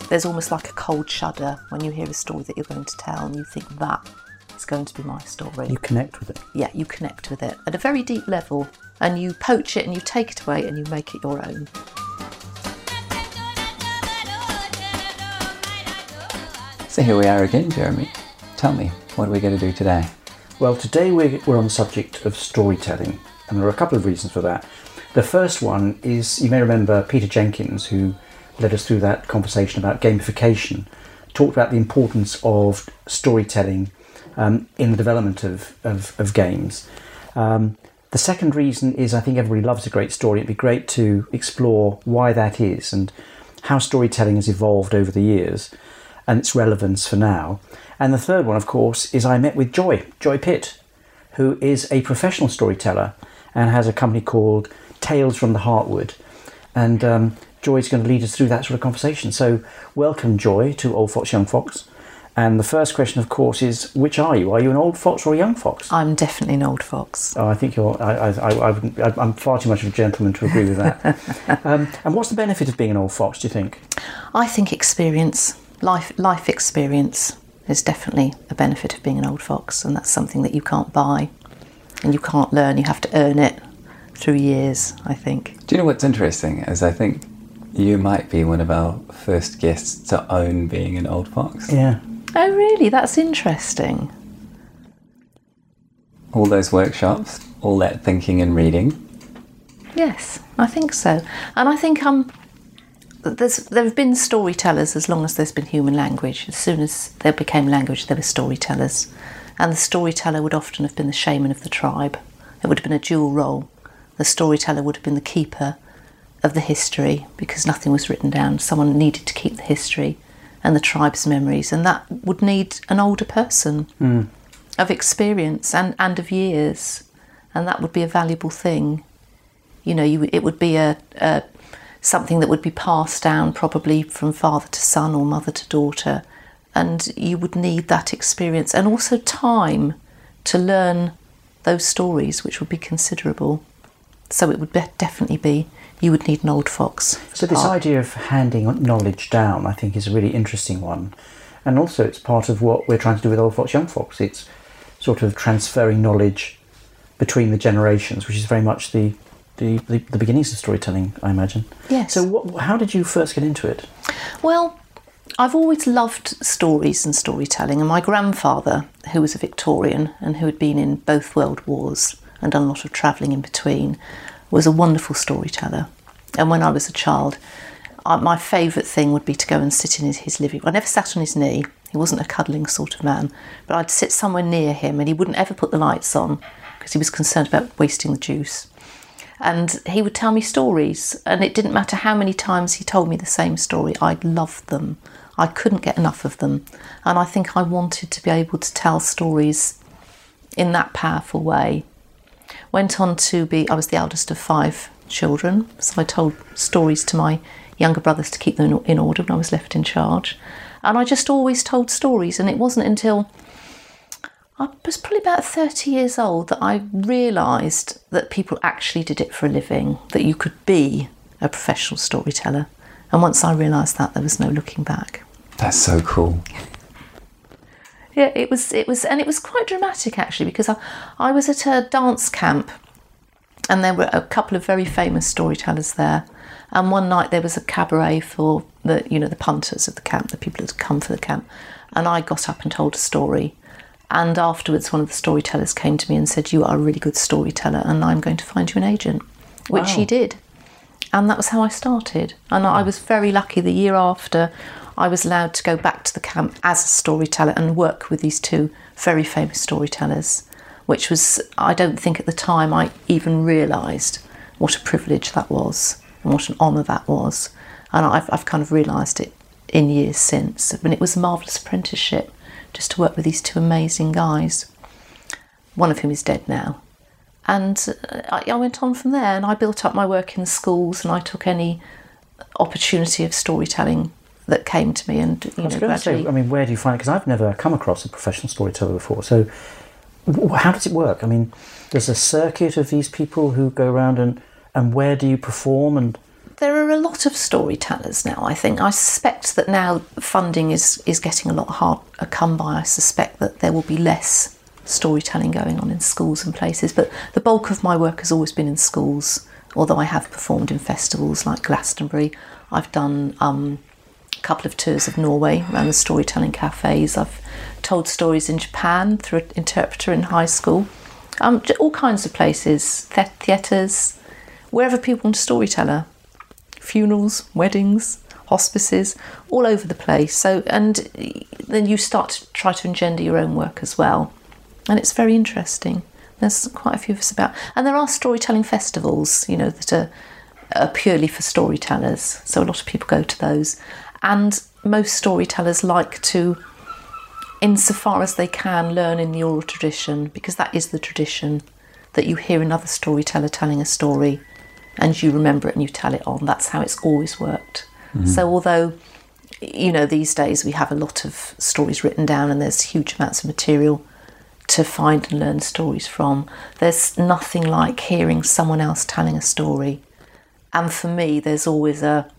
there's almost like a cold shudder when you hear a story that you're going to tell and you think that is going to be my story. You connect with it. Yeah, you connect with it at a very deep level, and you poach it and you take it away and you make it your own. So here we are again, Jeremy. Tell me, what are we going to do today? Well, today we're on the subject of storytelling, and there are a couple of reasons for that. The first one is, you may remember Peter Jenkins, who led us through that conversation about gamification, talked about the importance of storytelling in the development of games. The second reason is, I think everybody loves a great story. It'd be great to explore why that is and how storytelling has evolved over the years and its relevance for now. And the third one, of course, is I met with Joy Pitt, who is a professional storyteller and has a company called Tales from the Heartwood. And Joy's going to lead us through that sort of conversation. So welcome, Joy, to Old Fox, Young Fox. And the first question, of course, is which are you? Are you an old fox or a young fox? I'm definitely an old fox. Oh, I think you're. I'm far too much of a gentleman to agree with that. And what's the benefit of being an old fox, do you think? I think experience, life experience, is definitely a benefit of being an old fox, and that's something that you can't buy and you can't learn. You have to earn it through years, I think. Do you know what's interesting is I think you might be one of our first guests to own being an old fox. Yeah. Oh, really? That's interesting. All those workshops, all that thinking and reading. Yes, I think so. And I think there have been storytellers as long as there's been human language. As soon as there became language, there were storytellers. And the storyteller would often have been the shaman of the tribe. It would have been a dual role. The storyteller would have been the keeper of the history, because nothing was written down. Someone needed to keep the history and the tribe's memories, and that would need an older person of experience and of years, and that would be a valuable thing. You know, it would be a something that would be passed down probably from father to son or mother to daughter, and you would need that experience and also time to learn those stories, which would be considerable. So it would definitely be, you would need an old fox. So this idea of handing knowledge down, I think, is a really interesting one. And also it's part of what we're trying to do with Old Fox, Young Fox. It's sort of transferring knowledge between the generations, which is very much the beginnings of storytelling, I imagine. Yes. So how did you first get into it? Well, I've always loved stories and storytelling, and my grandfather, who was a Victorian and who had been in both World Wars and done a lot of travelling in between, was a wonderful storyteller. And when I was a child, my favourite thing would be to go and sit in his living room. I never sat on his knee. He wasn't a cuddling sort of man, but I'd sit somewhere near him, and he wouldn't ever put the lights on because he was concerned about wasting the juice. And he would tell me stories, and it didn't matter how many times he told me the same story. I loved them. I couldn't get enough of them. And I think I wanted to be able to tell stories in that powerful way. Went on to be, I was the eldest of 5 children, so I told stories to my younger brothers to keep them in order when I was left in charge. And I just always told stories, and it wasn't until I was probably about 30 years old that I realised that people actually did it for a living, that you could be a professional storyteller. And once I realised that, there was no looking back. That's so cool. Yeah, it was, and it was quite dramatic actually, because I was at a dance camp, and there were a couple of very famous storytellers there. And one night there was a cabaret for the punters of the camp, the people that had come for the camp. And I got up and told a story. And afterwards, one of the storytellers came to me and said, "You are a really good storyteller, and I'm going to find you an agent," which he did. And that was how I started. And I was very lucky. The year after, I was allowed to go back to the camp as a storyteller and work with these 2 very famous storytellers, which was, I don't think at the time I even realised what a privilege that was and what an honour that was. And I've kind of realised it in years since. And it was a marvellous apprenticeship just to work with these 2 amazing guys, one of whom is dead now. And I went on from there, and I built up my work in schools, and I took any opportunity of storytelling that came to me. And I was going to say, I mean, where do you find it? Because I've never come across a professional storyteller before. So how does it work? I mean, there's a circuit of these people who go around, and where do you perform? And There are a lot of storytellers now, I think. I suspect that now funding is getting a lot harder to come by. I suspect that there will be less storytelling going on in schools and places, but the bulk of my work has always been in schools, although I have performed in festivals like Glastonbury. I've done a couple of tours of Norway around the storytelling cafes. I've told stories in Japan through an interpreter in high school. All kinds of places, theatres, wherever people want a storyteller. Funerals, weddings, hospices, all over the place. So, and then you start to try to engender your own work as well. And it's very interesting. There's quite a few of us about. And there are storytelling festivals, you know, that are purely for storytellers. So a lot of people go to those. And most storytellers like to, insofar as they can, learn in the oral tradition, because that is the tradition, that you hear another storyteller telling a story and you remember it and you tell it on. That's how it's always worked. Mm-hmm. So although, you know, these days we have a lot of stories written down and there's huge amounts of material to find and learn stories from, there's nothing like hearing someone else telling a story. And for me, there's almost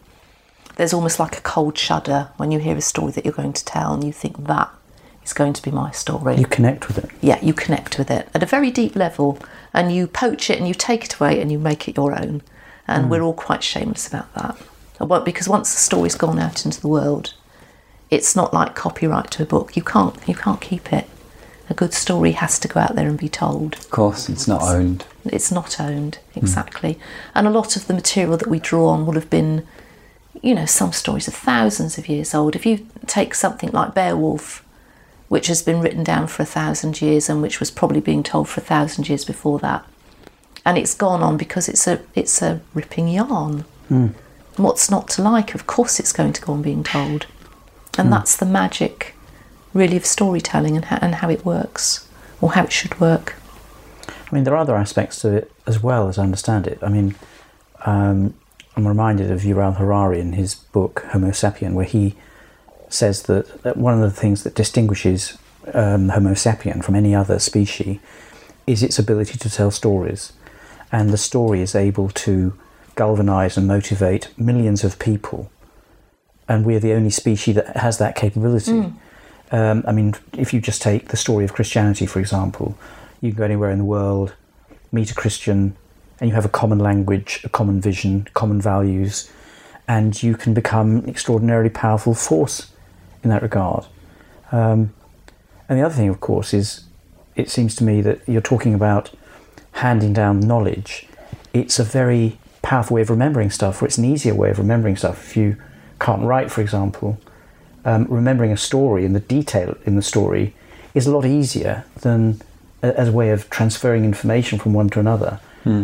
like a cold shudder when you hear a story that you're going to tell and you think that is going to be my story. You connect with it. Yeah, you connect with it at a very deep level, and you poach it and you take it away and you make it your own. And we're all quite shameless about that. Because once the story's gone out into the world, it's not like copyright to a book. You can't keep it. A good story has to go out there and be told. Of course, it's not owned. It's not owned, exactly. And a lot of the material that we draw on will have been, you know, some stories are thousands of years old. If you take something like Beowulf, which has been written down for 1,000 years and which was probably being told for 1,000 years before that, and it's gone on because it's a ripping yarn. What's not to like? Of course it's going to go on being told. And that's the magic, really, of storytelling and how it works, or how it should work. I mean, there are other aspects to it as well, as I understand it. I mean, I'm reminded of Yuval Harari in his book Homo Sapien, where he says that one of the things that distinguishes Homo sapien from any other species is its ability to tell stories. And the story is able to galvanise and motivate millions of people. And we're the only species that has that capability. I mean, if you just take the story of Christianity, for example, you can go anywhere in the world, meet a Christian, and you have a common language, a common vision, common values, and you can become an extraordinarily powerful force in that regard. And the other thing, of course, is it seems to me that you're talking about handing down knowledge. It's a very powerful way of remembering stuff, or it's an easier way of remembering stuff. If you can't write, for example, remembering a story and the detail in the story is a lot easier than as a way of transferring information from one to another.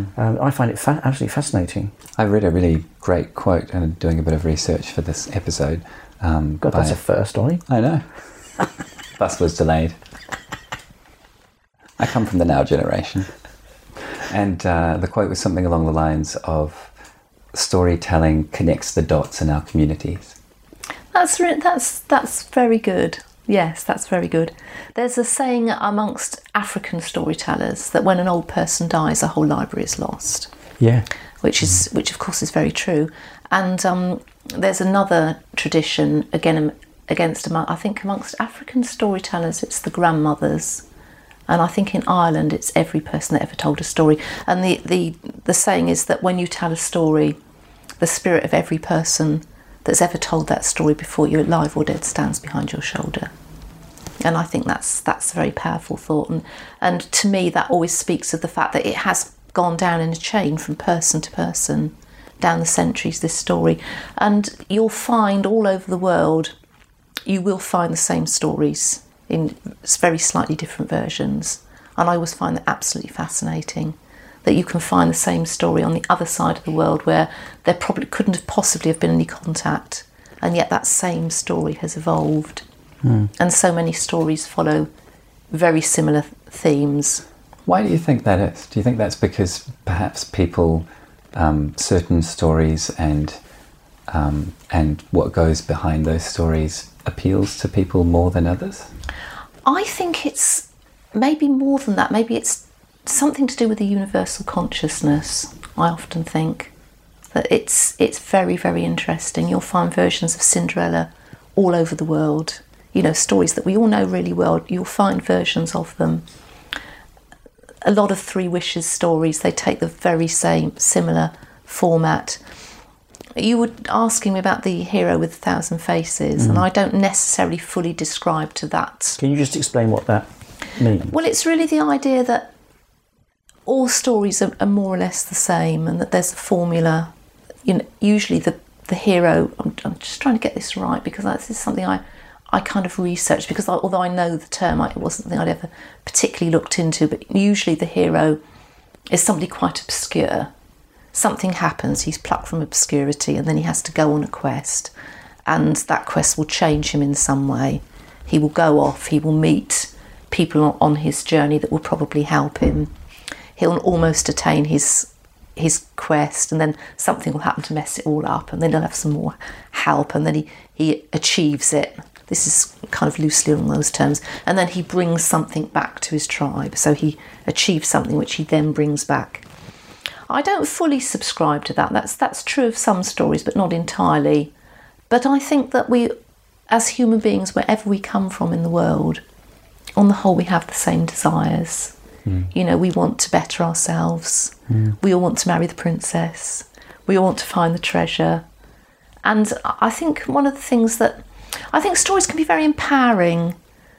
I find it absolutely fascinating. I read a really great quote and doing a bit of research for this episode. God, that's a first, Ollie. I know. Bus was delayed. I come from the now generation. And the quote was something along the lines of, storytelling connects the dots in our communities. That's very good. Yes, that's very good. There's a saying amongst African storytellers that when an old person dies, a whole library is lost. Yeah. Which of course is very true. And there's another tradition, again, I think amongst African storytellers, it's the grandmothers. And I think in Ireland, it's every person that ever told a story. And the saying is that when you tell a story, the spirit of every person that's ever told that story before you, alive or dead, stands behind your shoulder. And I think that's a very powerful thought. And to me, that always speaks of the fact that it has gone down in a chain from person to person, down the centuries, this story. And you'll find all over the world, you will find the same stories in very slightly different versions. And I always find that absolutely fascinating, that you can find the same story on the other side of the world where there probably couldn't have possibly have been any contact, and yet that same story has evolved. And so many stories follow very similar themes. Why do you think that is? Do you think that's because perhaps people, certain stories and what goes behind those stories appeals to people more than others? I think it's maybe more than that. Maybe it's something to do with the universal consciousness, I often think. That it's very, very interesting. You'll find versions of Cinderella all over the world. You know, stories that we all know really well, you'll find versions of them. A lot of Three Wishes stories, they take the very same, similar format. You were asking me about the hero with 1,000 faces, and I don't necessarily fully describe to that. Can you just explain what that means? Well, it's really the idea that all stories are more or less the same, and that there's a formula. You know, usually the hero, I'm just trying to get this right, because this is something I kind of researched, because although I know the term, it wasn't something I'd ever particularly looked into, but usually the hero is somebody quite obscure. Something happens, he's plucked from obscurity, and then he has to go on a quest, and that quest will change him in some way. He will go off, he will meet people on his journey that will probably help him. He'll almost attain his quest, and then something will happen to mess it all up, and then he'll have some more help, and then he achieves it. This is kind of loosely along those terms. And then he brings something back to his tribe. So he achieves something which he then brings back. I don't fully subscribe to that. That's true of some stories, but not entirely. But I think that we, as human beings, wherever we come from in the world, on the whole, we have the same desires. You know, we want to better ourselves. We all want to marry the princess. We all want to find the treasure. And I think one of the things that... I think stories can be very empowering,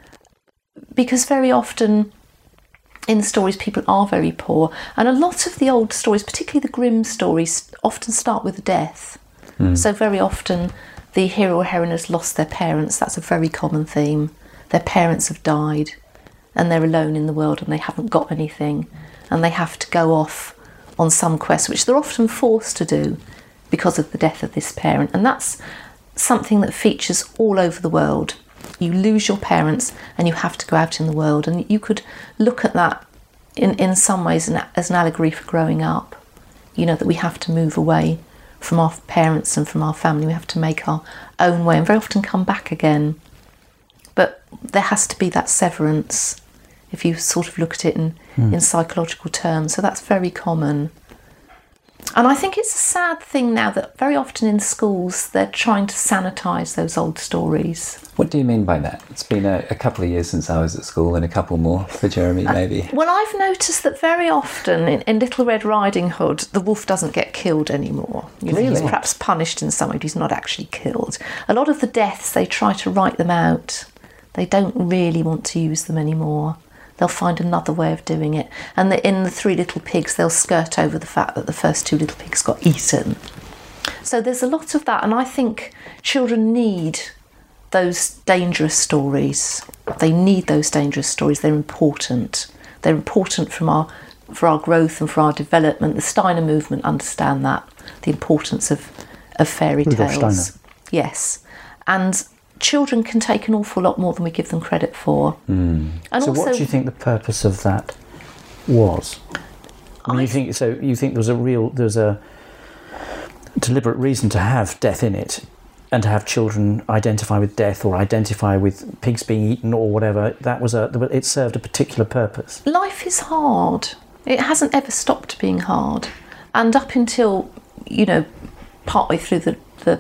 because very often in stories people are very poor, and a lot of the old stories, particularly the Grimm stories, often start with a death. So very often the hero or heroine has lost their parents. That's a very common theme. Their parents have died and they're alone in the world and they haven't got anything, and they have to go off on some quest, which they're often forced to do because of the death of this parent. And that's something that features all over the world. You lose your parents and you have to go out in the world, and you could look at that in some ways as an allegory for growing up. You know, that we have to move away from our parents and from our family. We have to make our own way and very often come back again. But there has to be that severance, if you sort of look at it in psychological terms. So that's very common. And I think it's a sad thing now that very often in schools they're trying to sanitise those old stories. What do you mean by that? It's been a couple of years since I was at school, and a couple more for Jeremy, maybe. Well, I've noticed that very often in Little Red Riding Hood, the wolf doesn't get killed anymore. You know, he's perhaps punished in some way, but he's not actually killed. A lot of the deaths, they try to write them out. They don't really want to use them anymore. They'll find another way of doing it. And in the Three Little Pigs, they'll skirt over the fact that the first two little pigs got eaten. So there's a lot of that, and I think children need those dangerous stories. They need those dangerous stories. They're important. They're important for our growth and for our development. The Steiner movement understand that, the importance of fairy tales. Rudolf Steiner. Yes. And children can take an awful lot more than we give them credit for. And so also, what do you think the purpose of that was? I mean, you think there's a deliberate reason to have death in it, and to have children identify with death or identify with pigs being eaten or whatever. It served a particular purpose. life is hard. It hasn't ever stopped being hard. And up until, you know, partway through the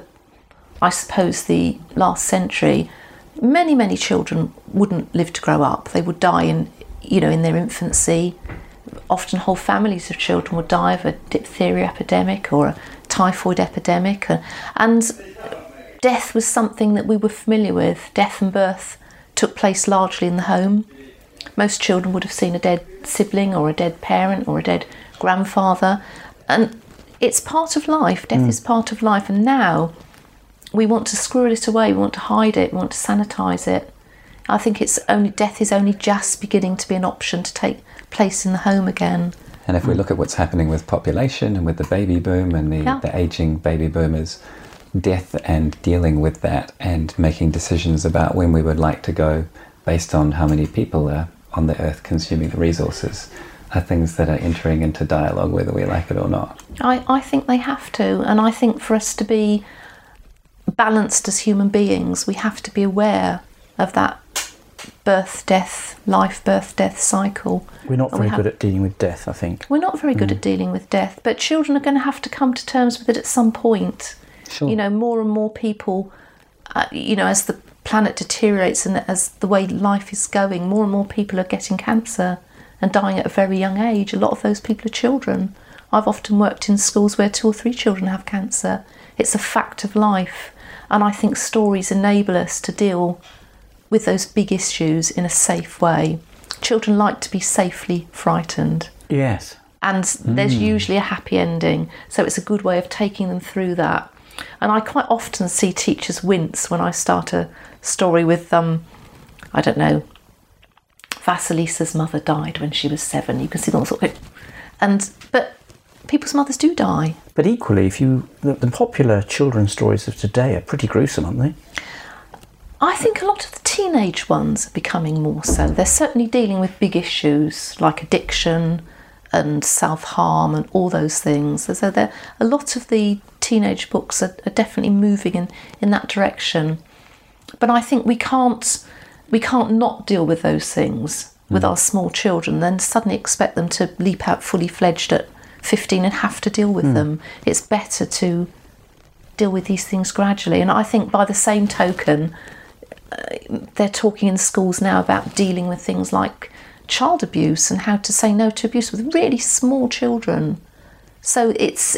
I suppose the last century, many children wouldn't live to grow up. They would die in their infancy. Often whole families of children would die of a diphtheria epidemic or a typhoid epidemic, and death was something that we were familiar with. Death and birth took place largely in the home. Most children would have seen a dead sibling or a dead parent or a dead grandfather, and it's part of life. Death is part of life, and now we want to squirrel it away, we want to hide it, we want to sanitise it. I think death is only just beginning to be an option to take place in the home again. And if we look at what's happening with population and with the baby boom and the ageing baby boomers, death and dealing with that and making decisions about when we would like to go based on how many people are on the earth consuming the resources are things that are entering into dialogue whether we like it or not. I think they have to, and I think for us to be balanced as human beings, we have to be aware of that birth-death cycle. We're not very good at dealing with death, I think. We're not very good at dealing with death, but children are going to have to come to terms with it at some point. Sure. You know, more and more people, as the planet deteriorates and as the way life is going, more and more people are getting cancer and dying at a very young age. A lot of those people are children. I've often worked in schools where 2 or 3 children have cancer. It's a fact of life. And I think stories enable us to deal with those big issues in a safe way. Children like to be safely frightened. Yes. And there's usually a happy ending. So it's a good way of taking them through that. And I quite often see teachers wince when I start a story with, Vasilisa's mother died when she was 7. You can see them sort of... But people's mothers do die. But equally, the popular children's stories of today are pretty gruesome, aren't they? I think a lot of the teenage ones are becoming more so. They're certainly dealing with big issues like addiction and self-harm and all those things. So a lot of the teenage books are definitely moving in that direction. But I think we can't not deal with those things with our small children, then suddenly expect them to leap out fully fledged at 15 and have to deal with them. It's better to deal with these things gradually. And I think by the same token, they're talking in schools now about dealing with things like child abuse and how to say no to abuse with really small children. So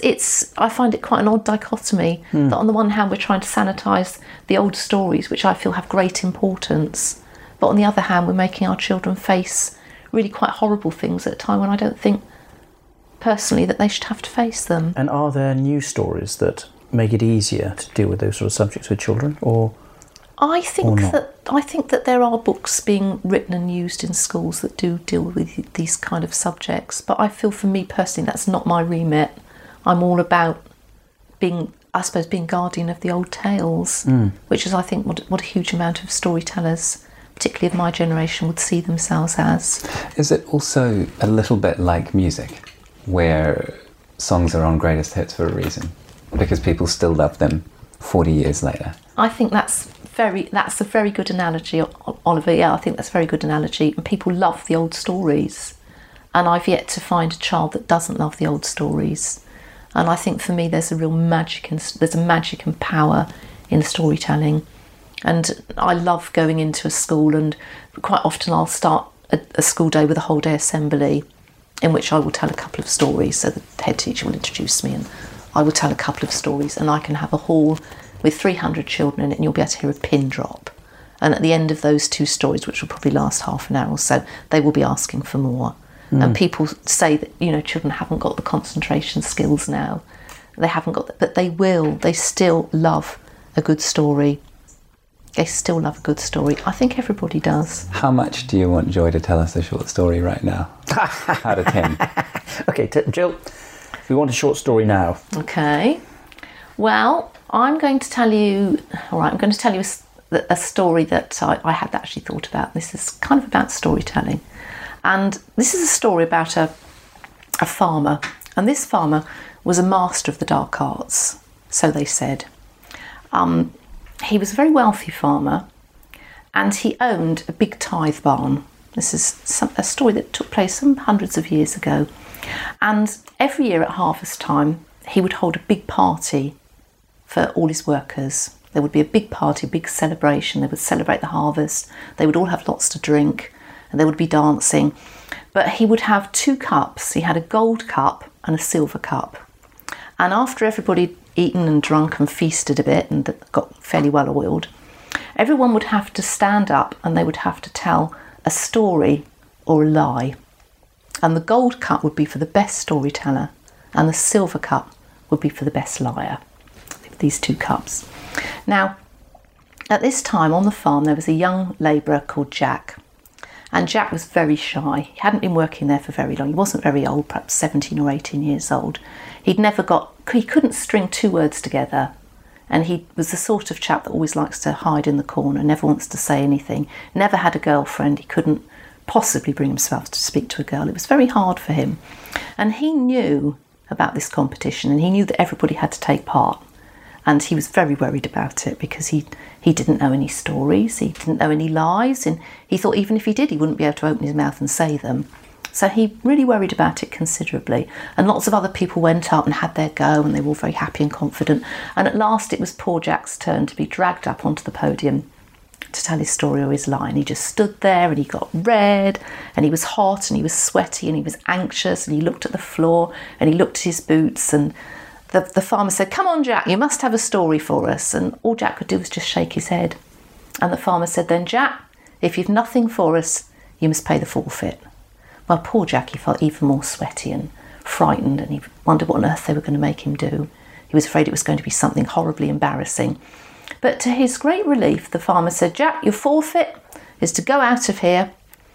I find it quite an odd dichotomy that on the one hand we're trying to sanitise the old stories, which I feel have great importance, but on the other hand we're making our children face really quite horrible things at a time when I don't think personally that they should have to face them. And are there new stories that make it easier to deal with those sort of subjects with children, or I think that there are books being written and used in schools that do deal with these kind of subjects, but I feel for me personally that's not my remit. I'm all about being guardian of the old tales, which is I think what a huge amount of storytellers, particularly of my generation, would see themselves as. Is it also a little bit like music, where songs are on greatest hits for a reason, because people still love them 40 years later? I think that's a very good analogy, Oliver. Yeah, I think that's a very good analogy. And people love the old stories. And I've yet to find a child that doesn't love the old stories. And I think for me there's a real magic and power in storytelling. And I love going into a school, and quite often I'll start a school day with a whole day assembly in which I will tell a couple of stories. So the head teacher will introduce me and I will tell a couple of stories, and I can have a hall with 300 children in it and you'll be able to hear a pin drop. And at the end of those 2 stories, which will probably last half an hour or so, they will be asking for more. And people say that, children haven't got the concentration skills now. They haven't got but they will. They still love a good story. They still love a good story. I think everybody does. How much do you want Joy to tell us a short story right now? Out of 10. Okay, Jill, we want a short story now. Okay. Well, I'm going to tell you a story that I had actually thought about. This is kind of about storytelling. And this is a story about a farmer. And this farmer was a master of the dark arts, so they said. He was a very wealthy farmer, and he owned a big tithe barn. This is a story that took place some hundreds of years ago. And every year at harvest time, he would hold a big party for all his workers. There would be a big party, a big celebration. They would celebrate the harvest. They would all have lots to drink, and there would be dancing. But he would have 2 cups. He had a gold cup and a silver cup. And after everybody had eaten and drunk and feasted a bit and got fairly well oiled, everyone would have to stand up and they would have to tell a story or a lie. And the gold cup would be for the best storyteller, and the silver cup would be for the best liar. These 2 cups. Now, at this time on the farm there was a young labourer called Jack, and Jack was very shy. He hadn't been working there for very long. He wasn't very old, perhaps 17 or 18 years old. He couldn't string 2 words together, and he was the sort of chap that always likes to hide in the corner, never wants to say anything, never had a girlfriend. He couldn't possibly bring himself to speak to a girl. It was very hard for him, and he knew about this competition, and he knew that everybody had to take part. And he was very worried about it because he didn't know any stories, he didn't know any lies, and he thought even if he did, he wouldn't be able to open his mouth and say them. So he really worried about it considerably. And lots of other people went up and had their go, and they were all very happy and confident. And at last it was poor Jack's turn to be dragged up onto the podium to tell his story or his lie. And he just stood there, and he got red, and he was hot, and he was sweaty, and he was anxious, and he looked at the floor, and he looked at his boots, and the farmer said, "Come on, Jack, you must have a story for us." And all Jack could do was just shake his head. And the farmer said, "Then, Jack, if you've nothing for us, you must pay the forfeit." Well, poor Jack, he felt even more sweaty and frightened, and he wondered what on earth they were going to make him do. He was afraid it was going to be something horribly embarrassing. But to his great relief, the farmer said, "Jack, your forfeit is to go out of here,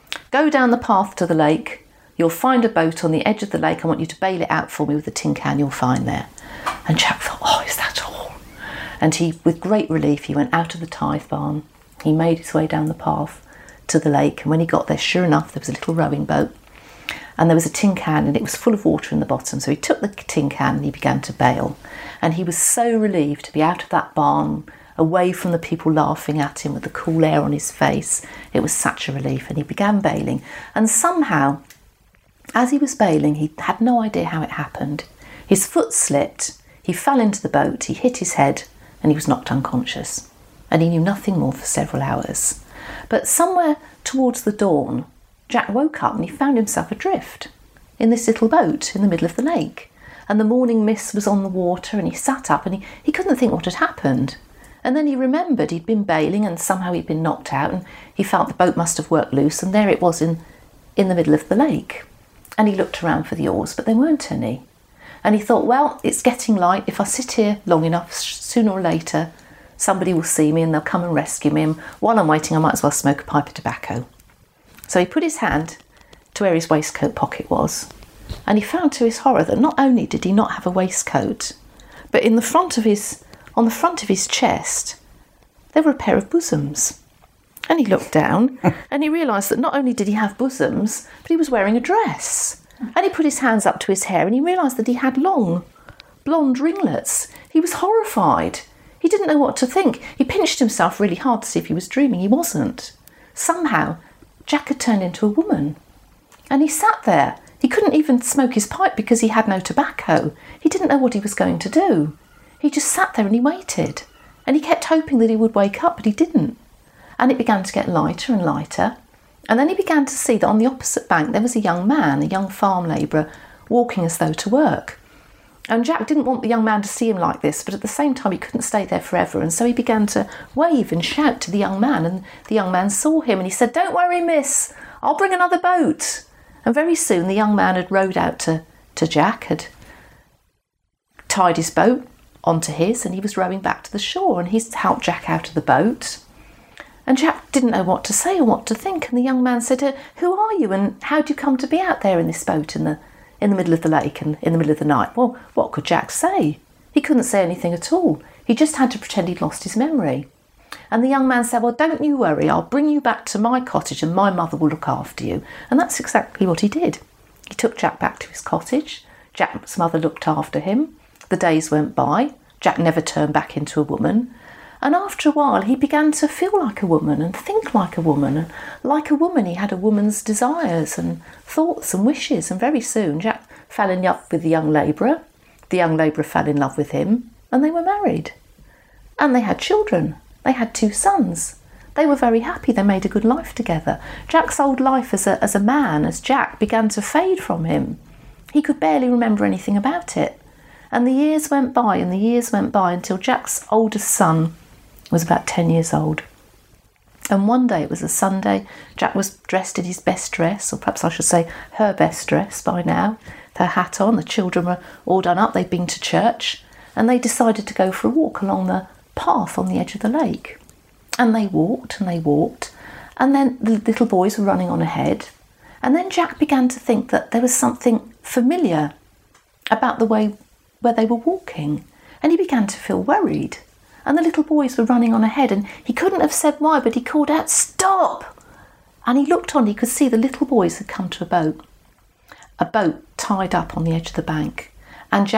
go down the path to the lake. You'll find a boat on the edge of the lake. I want you to bail it out for me with the tin can you'll find there." And Jack thought, "Oh, is that all?" And he, with great relief, he went out of the tithe barn. He made his way down the path to the lake, and when he got there, sure enough, there was a little rowing boat, and there was a tin can, and it was full of water in the bottom. So he took the tin can and he began to bail. And he was so relieved to be out of that barn, away from the people laughing at him, with the cool air on his face. It was such a relief. And he began bailing, and somehow, as he was bailing, he had no idea how it happened. His foot slipped, he fell into the boat, he hit his head, and he was knocked unconscious. And he knew nothing more for several hours. But somewhere towards the dawn, Jack woke up and he found himself adrift in this little boat in the middle of the lake. And the morning mist was on the water, and he sat up and he couldn't think what had happened. And then he remembered he'd been bailing and somehow he'd been knocked out, and he felt the boat must have worked loose, and there it was in the middle of the lake. And he looked around for the oars, but there weren't any. And he thought, well, it's getting light. If I sit here long enough, sooner or later, somebody will see me and they'll come and rescue me. And while I'm waiting, I might as well smoke a pipe of tobacco. So he put his hand to where his waistcoat pocket was, and he found to his horror that not only did he not have a waistcoat, but on the front of his chest, there were a pair of bosoms. And he looked down and he realised that not only did he have bosoms, but he was wearing a dress. And he put his hands up to his hair and he realised that he had long, blonde ringlets. He was horrified. He didn't know what to think. He pinched himself really hard to see if he was dreaming. He wasn't. Somehow, Jack had turned into a woman. And he sat there. He couldn't even smoke his pipe because he had no tobacco. He didn't know what he was going to do. He just sat there and he waited. And he kept hoping that he would wake up, but he didn't. And it began to get lighter and lighter. And then he began to see that on the opposite bank there was a young man, a young farm labourer, walking as though to work. And Jack didn't want the young man to see him like this, but at the same time he couldn't stay there forever. And so he began to wave and shout to the young man. And the young man saw him and he said, "Don't worry, miss, I'll bring another boat." And very soon the young man had rowed out to Jack, had tied his boat onto his, and he was rowing back to the shore, and he's helped Jack out of the boat. And Jack didn't know what to say or what to think, and the young man said, "Who are you, and how do you come to be out there in this boat in the middle of the lake and in the middle of the night?" Well, what could Jack say? He couldn't say anything at all. He just had to pretend he'd lost his memory. And the young man said, "Well, don't you worry, I'll bring you back to my cottage and my mother will look after you." And that's exactly what he did. He took Jack back to his cottage. Jack's mother looked after him. The days went by. Jack never turned back into a woman. And after a while, he began to feel like a woman and think like a woman. And like a woman, he had a woman's desires and thoughts and wishes. And very soon, Jack fell in love with the young labourer. The young labourer fell in love with him, and they were married. And they had children. They had 2 sons. They were very happy. They made a good life together. Jack's old life as a man, as Jack, began to fade from him. He could barely remember anything about it. And the years went by and the years went by until Jack's oldest son was about 10 years old. And one day, it was a Sunday, Jack was dressed in his best dress, or perhaps I should say her best dress by now, with her hat on. The children were all done up, they'd been to church, and they decided to go for a walk along the path on the edge of the lake. And they walked, and then the little boys were running on ahead. And then Jack began to think that there was something familiar about the way where they were walking, and he began to feel worried. And the little boys were running on ahead, and he couldn't have said why, but he called out, "Stop!" And he looked on, he could see the little boys had come to a boat tied up on the edge of the bank. And Jack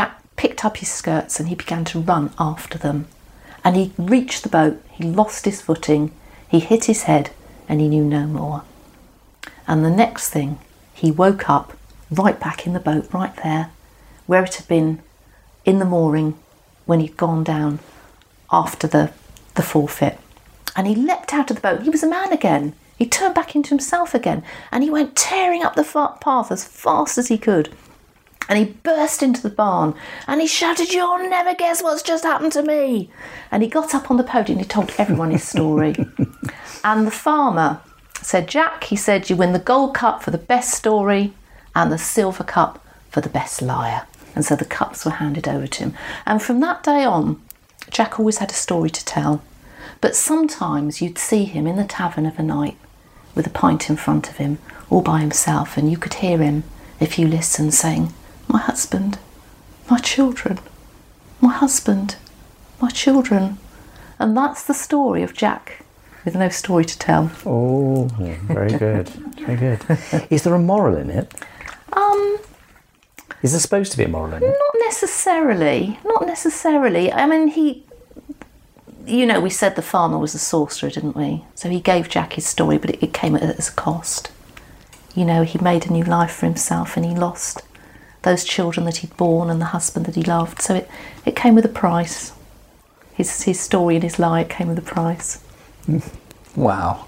picked up his skirts and he began to run after them. And he reached the boat, he lost his footing, he hit his head, and he knew no more. And the next thing, he woke up right back in the boat, right there, where it had been in the mooring when he'd gone down after the forfeit. And he leapt out of the boat. He was a man again. He turned back into himself again, and he went tearing up the path as fast as he could. And he burst into the barn and he shouted, "You'll never guess what's just happened to me." And he got up on the podium and he told everyone his story. And the farmer said, "Jack," he said, "you win the gold cup for the best story and the silver cup for the best liar." And so the cups were handed over to him. And from that day on, Jack always had a story to tell. But sometimes you'd see him in the tavern of a night with a pint in front of him, all by himself, and you could hear him, if you listened, saying, "My husband, my children, my husband, my children." And that's the story of Jack with no story to tell. Oh, very good. Very good. Is there a moral in it? Is there supposed to be a moral in it? Not necessarily. Not necessarily. I mean, we said the farmer was a sorcerer, didn't we? So he gave Jack his story, but it came as a cost. He made a new life for himself and he lost those children that he'd borne and the husband that he loved. So it came with a price. His story and his lie, it came with a price. Wow.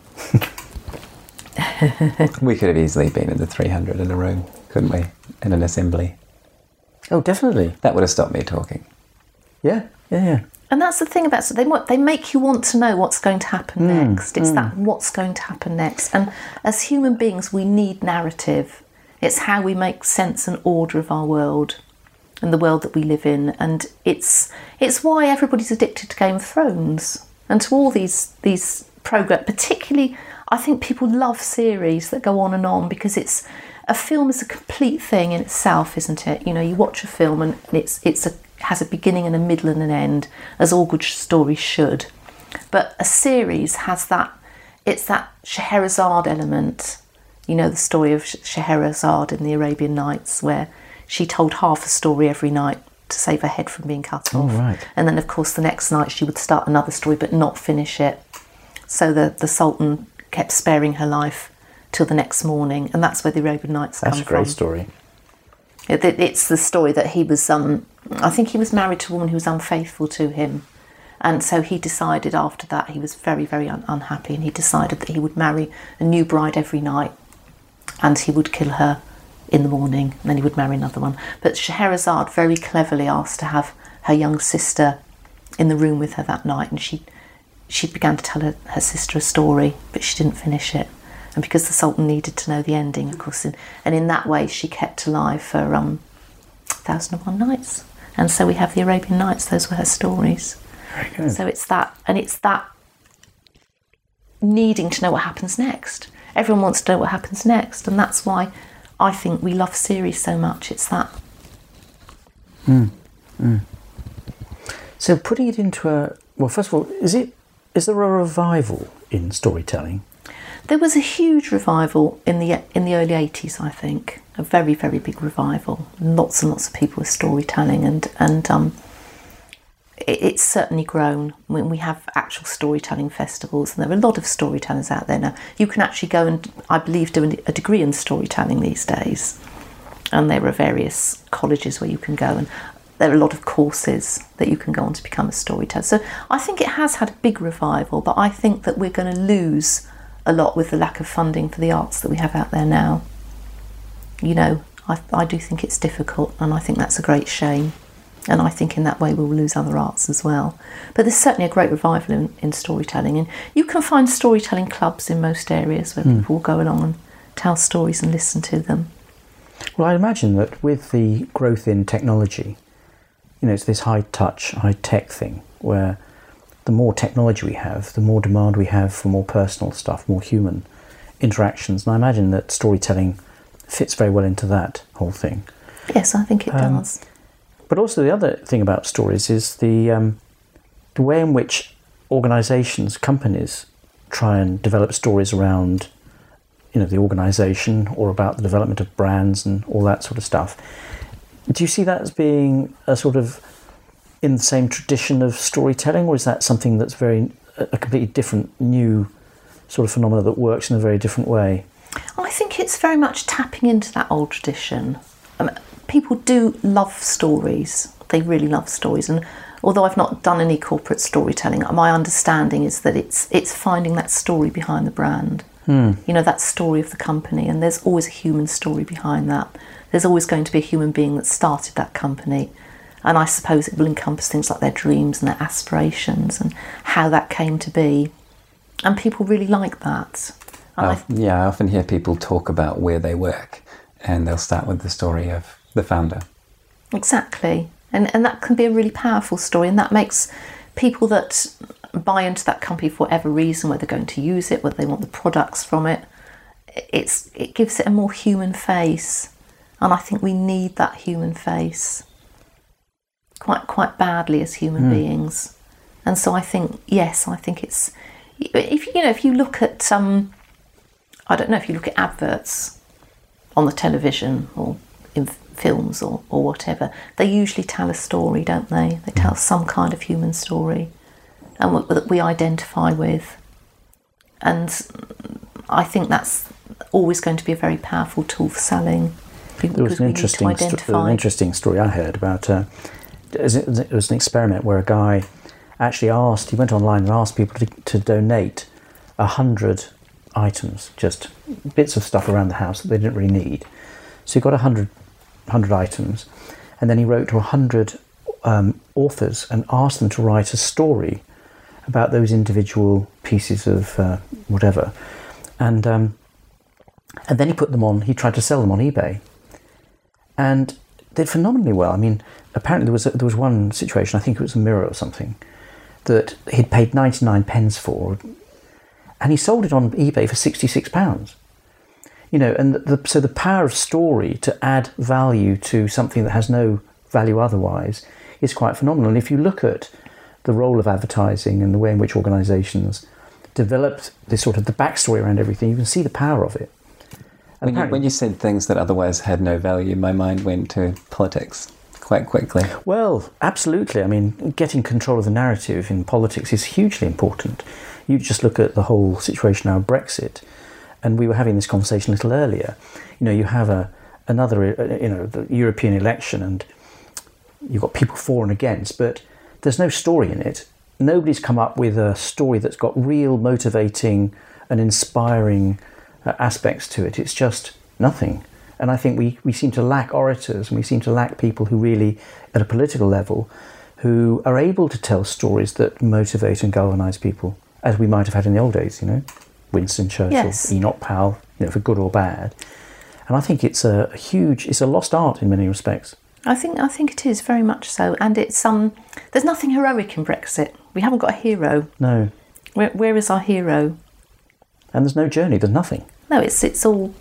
We could have easily been in the 300 in a room, couldn't we? In an assembly. Oh, definitely. That would have stopped me talking. Yeah. And that's the thing about they make you want to know what's going to happen next. It's that what's going to happen next. And as human beings, we need narrative. It's how we make sense and order of our world and the world that we live in. And it's why everybody's addicted to Game of Thrones and to all these programs. Particularly, I think people love series that go on because a film is a complete thing in itself, isn't it? You watch a film and has a beginning and a middle and an end, as all good stories should. But a series has that Scheherazade element. The story of Scheherazade in the Arabian Nights, where she told half a story every night to save her head from being cut off. Right. And then, of course, the next night she would start another story but not finish it. So the Sultan kept sparing her life till the next morning, and that's where the Arabian Nights come from. That's a great story. It's the story that he was, I think he was married to a woman who was unfaithful to him. And so he decided after that, he was very, very unhappy, and he decided that he would marry a new bride every night, and he would kill her in the morning, and then he would marry another one. But Scheherazade very cleverly asked to have her young sister in the room with her that night, and she began to tell her sister a story, but she didn't finish it. And because the Sultan needed to know the ending, of course, and in that way she kept alive for 1001 Nights. And so we have the Arabian Nights, those were her stories. Very good. So it's that needing to know what happens next. Everyone wants to know what happens next, and that's why I think we love series so much. It's that. So putting it into first of all, is there a revival in storytelling? There was a huge revival in the early 80s, I think. A very, very big revival. Lots and lots of people with storytelling, and it's certainly grown. When we have actual storytelling festivals, and there are a lot of storytellers out there now. You can actually go and, I believe, do a degree in storytelling these days. And there are various colleges where you can go, and there are a lot of courses that you can go on to become a storyteller. So I think it has had a big revival, but I think that we're going to lose a lot with the lack of funding for the arts that we have out there now. I do think it's difficult, and I think that's a great shame. And I think in that way we'll lose other arts as well. But there's certainly a great revival in storytelling, and you can find storytelling clubs in most areas where people will go along and tell stories and listen to them. Well, I imagine that with the growth in technology, it's this high-touch, high-tech thing, where the more technology we have, the more demand we have for more personal stuff, more human interactions. And I imagine that storytelling fits very well into that whole thing. Yes, I think it does. But also the other thing about stories is the way in which organisations, companies, try and develop stories around, the organisation or about the development of brands and all that sort of stuff. Do you see that as being a sort of in the same tradition of storytelling, or is that something that's a completely different, new sort of phenomena that works in a very different way? I think it's very much tapping into that old tradition. People do love stories. They really love stories, and although I've not done any corporate storytelling, my understanding is that it's finding that story behind the brand. That story of the company, and there's always a human story behind that. There's always going to be a human being that started that company, and I suppose it will encompass things like their dreams and their aspirations and how that came to be, and people really like that. I often hear people talk about where they work, and they'll start with the story of the founder. Exactly, and that can be a really powerful story, and that makes people that buy into that company for whatever reason, whether they're going to use it, whether they want the products from it, it gives it a more human face, and I think we need that human face quite badly as human beings. And so I think it's, if you look at I don't know, if you look at adverts on the television or in films or whatever, they usually tell a story, don't they? They tell some kind of human story and that we identify with. And I think that's always going to be a very powerful tool for selling. There was an interesting story I heard about, it was an experiment where a guy actually he went online and asked people to donate 100 items, just bits of stuff around the house that they didn't really need. So he got 100 items, and then he wrote to 100 authors and asked them to write a story about those individual pieces of whatever, and then he put them on. He tried to sell them on eBay, and did phenomenally well. I mean, apparently there was one situation, I think it was a mirror or something, that he'd paid 99 pence for, and he sold it on eBay for £66. And so the power of story to add value to something that has no value otherwise is quite phenomenal. And if you look at the role of advertising and the way in which organisations developed this sort of the backstory around everything, you can see the power of it. When you said things that otherwise had no value, my mind went to politics quite quickly. Well, absolutely. I mean, getting control of the narrative in politics is hugely important. You just look at the whole situation now, Brexit, and we were having this conversation a little earlier. You have another the European election, and you've got people for and against, but there's no story in it. Nobody's come up with a story that's got real motivating and inspiring aspects to it. It's just nothing. And I think we seem to lack orators, and we seem to lack people who really, at a political level, who are able to tell stories that motivate and galvanise people, as we might have had in the old days, Winston Churchill, yes. Enoch Powell, for good or bad. And I think it's a lost art in many respects. I think it is very much so, and it's there's nothing heroic in Brexit. We haven't got a hero. No. Where is our hero? And there's no journey. There's nothing. No, it's all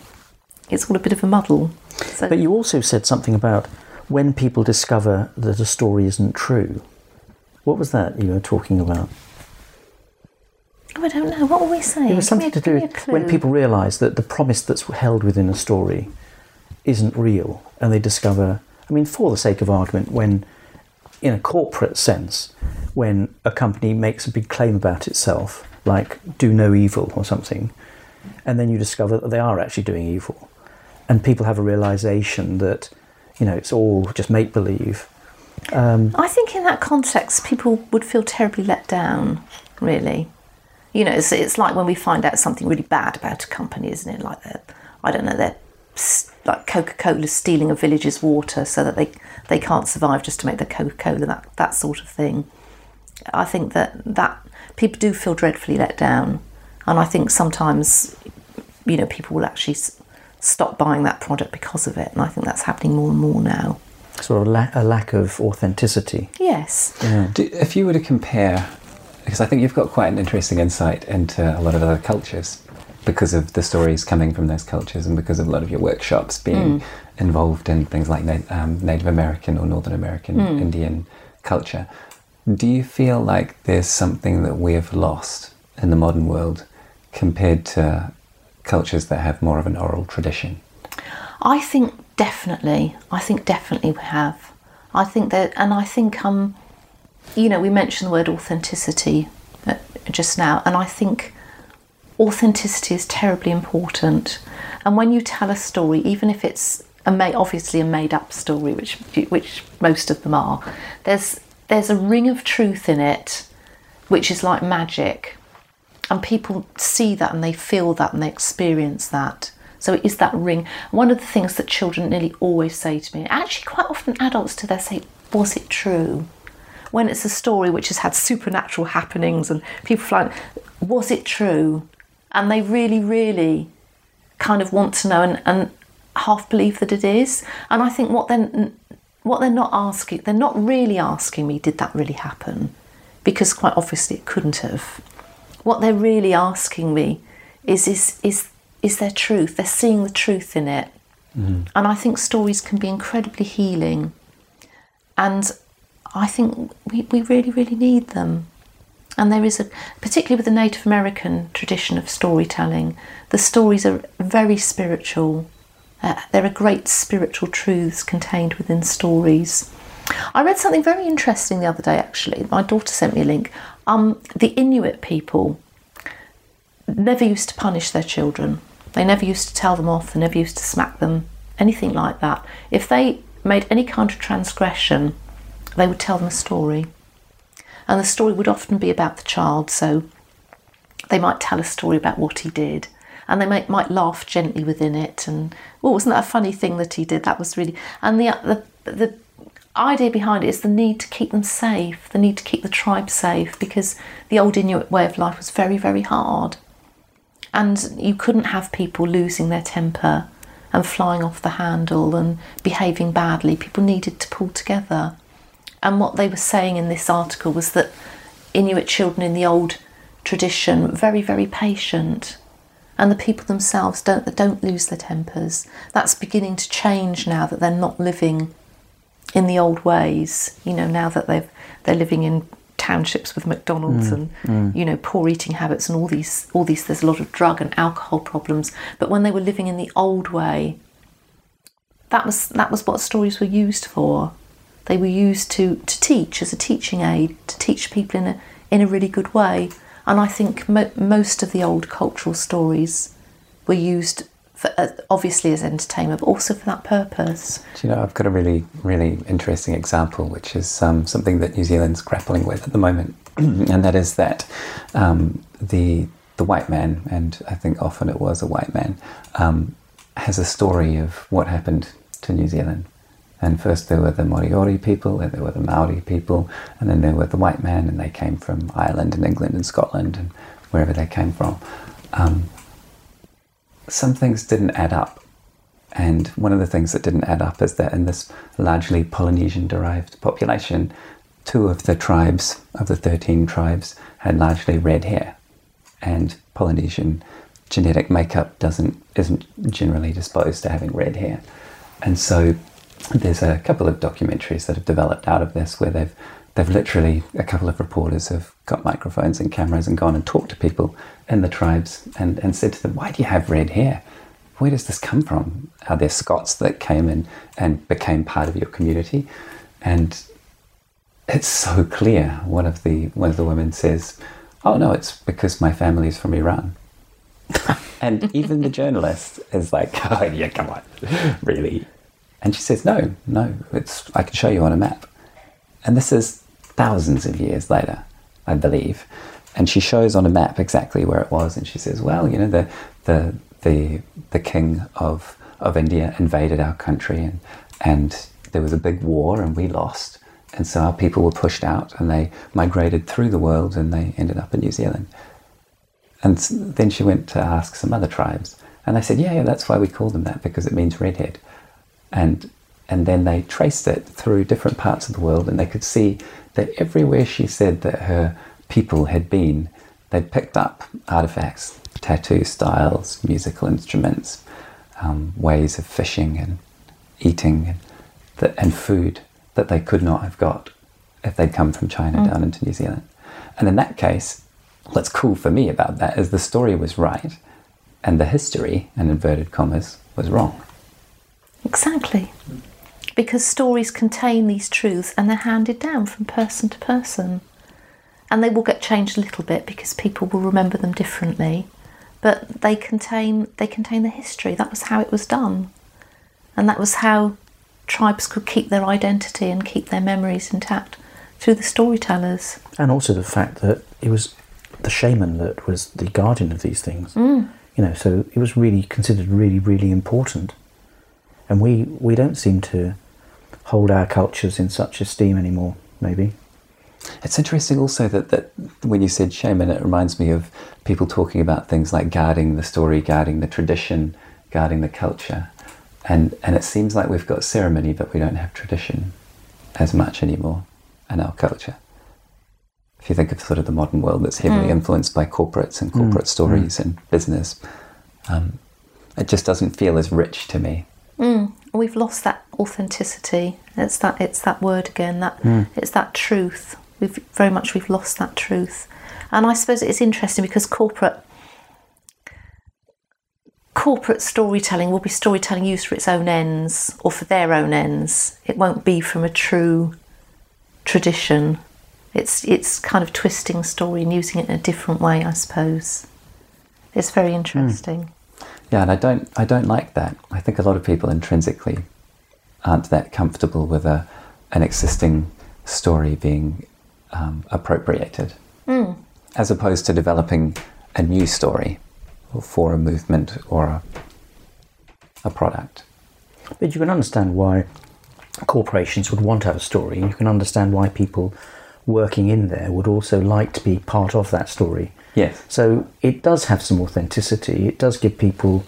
a bit of a muddle. So. But you also said something about when people discover that a story isn't true. What was that you were talking about? Oh, I don't know. What were we saying? It was something to do with when people realise that the promise that's held within a story isn't real, and they discover, for the sake of argument, when, in a corporate sense, when a company makes a big claim about itself, like do no evil or something, and then you discover that they are actually doing evil, and people have a realisation that, it's all just make-believe. I think in that context, people would feel terribly let down, really. It's like when we find out something really bad about a company, isn't it? Like they're like Coca-Cola stealing a village's water so that they can't survive just to make their Coca-Cola, that sort of thing. I think that people do feel dreadfully let down, and I think sometimes people will actually stop buying that product because of it, and I think that's happening more and more now. Sort of a lack of authenticity. Yes. Yeah. If you were to compare, because I think you've got quite an interesting insight into a lot of other cultures because of the stories coming from those cultures, and because of a lot of your workshops being involved in things like Native American or Northern American Indian culture. Do you feel like there's something that we have lost in the modern world compared to cultures that have more of an oral tradition? I think definitely. I think definitely we have. I think that, and I think, you know, we mentioned the word authenticity just now, and I think authenticity is terribly important. And when you tell a story, even if it's obviously a made-up story, which most of them are, there's a ring of truth in it, which is like magic, and people see that and they feel that and they experience that. So it is that ring. One of the things that children nearly always say to me, actually quite often adults do, they say, was it true? When it's a story which has had supernatural happenings and people flying, was it true? And they really, really kind of want to know and half believe that it is. And I think what they're not asking, they're not really asking me, did that really happen? Because quite obviously it couldn't have. What they're really asking me is there truth? They're seeing the truth in it. Mm-hmm. And I think stories can be incredibly healing. And I think we really, really need them. And there is particularly with the Native American tradition of storytelling, the stories are very spiritual. There are great spiritual truths contained within stories. I read something very interesting the other day, actually. My daughter sent me a link. The Inuit people never used to punish their children. They never used to tell them off. They never used to smack them, anything like that. If they made any kind of transgression, they would tell them a story. And the story would often be about the child, so they might tell a story about what he did. And they might laugh gently within it. And, well, wasn't that a funny thing that he did? That was really... And the idea behind it is the need to keep them safe, the need to keep the tribe safe, because the old Inuit way of life was very, very hard. And you couldn't have people losing their temper and flying off the handle and behaving badly. People needed to pull together. And what they were saying in this article was that Inuit children in the old tradition were very, very patient. And the people themselves don't lose their tempers. That's beginning to change now that they're not living in the old ways. You know, now that they're living in townships with McDonald's and you know, poor eating habits and all these. There's a lot of drug and alcohol problems. But when they were living in the old way, that was what stories were used for. They were used to teach as a teaching aid, to teach people in a really good way. And I think most of the old cultural stories were used for, obviously as entertainment, but also for that purpose. Do you know, I've got a really, really interesting example, which is something that New Zealand's grappling with at the moment, and that is that the white man, and I think often it was a white man, has a story of what happened to New Zealand. And first there were the Moriori people, and there were the Maori people, and then there were the white man, and they came from Ireland and England and Scotland and wherever they came from. Some things didn't add up. And one of the things that didn't add up is that in this largely Polynesian-derived population, 2 of the tribes, of the 13 tribes, had largely red hair. And Polynesian genetic makeup isn't generally disposed to having red hair. And so there's a couple of documentaries that have developed out of this where they've literally, a couple of reporters have got microphones and cameras and gone and talked to people in the tribes and said to them, why do you have red hair? Where does this come from? Are there Scots that came in and became part of your community? And it's so clear. One of the women says, oh no, it's because my family's from Iran. And even the journalist is like, oh yeah, come on, really? And she says, no, I can show you on a map. And this is thousands of years later, I believe. And she shows on a map exactly where it was. And she says, well, you know, the king of India invaded our country and there was a big war and we lost. And so our people were pushed out and they migrated through the world and they ended up in New Zealand. And then she went to ask some other tribes. And they said, yeah, that's why we call them that, because it means redhead. And then they traced it through different parts of the world, and they could see that everywhere she said that her people had been, they'd picked up artifacts, tattoo styles, musical instruments, ways of fishing and eating and food that they could not have got if they'd come from China down into New Zealand. And in that case, what's cool for me about that is the story was right and the history, in inverted commas, was wrong. Exactly. Because stories contain these truths and they're handed down from person to person. And they will get changed a little bit because people will remember them differently. But they contain the history. That was how it was done. And that was how tribes could keep their identity and keep their memories intact through the storytellers. And also the fact that it was the shaman that was the guardian of these things. So it was really considered really, really important. And we don't seem to hold our cultures in such esteem anymore, maybe. It's interesting also that when you said shaman, it reminds me of people talking about things like guarding the story, guarding the tradition, guarding the culture. And it seems like we've got ceremony, but we don't have tradition as much anymore in our culture. If you think of sort of the modern world that's heavily influenced by corporates and corporate stories and business, it just doesn't feel as rich to me. We've lost that authenticity. It's that word again. It's that truth. We've lost that truth. And I suppose it's interesting because corporate storytelling will be storytelling used for its own ends or for their own ends. It won't be from a true tradition. It's kind of twisting a story and using it in a different way, I suppose. It's very interesting. Yeah, and I don't like that. I think a lot of people intrinsically aren't that comfortable with an existing story being appropriated, as opposed to developing a new story for a movement or a product. But you can understand why corporations would want to have a story. You can understand why people working in there would also like to be part of that story. Yes. So it does have some authenticity. It does give people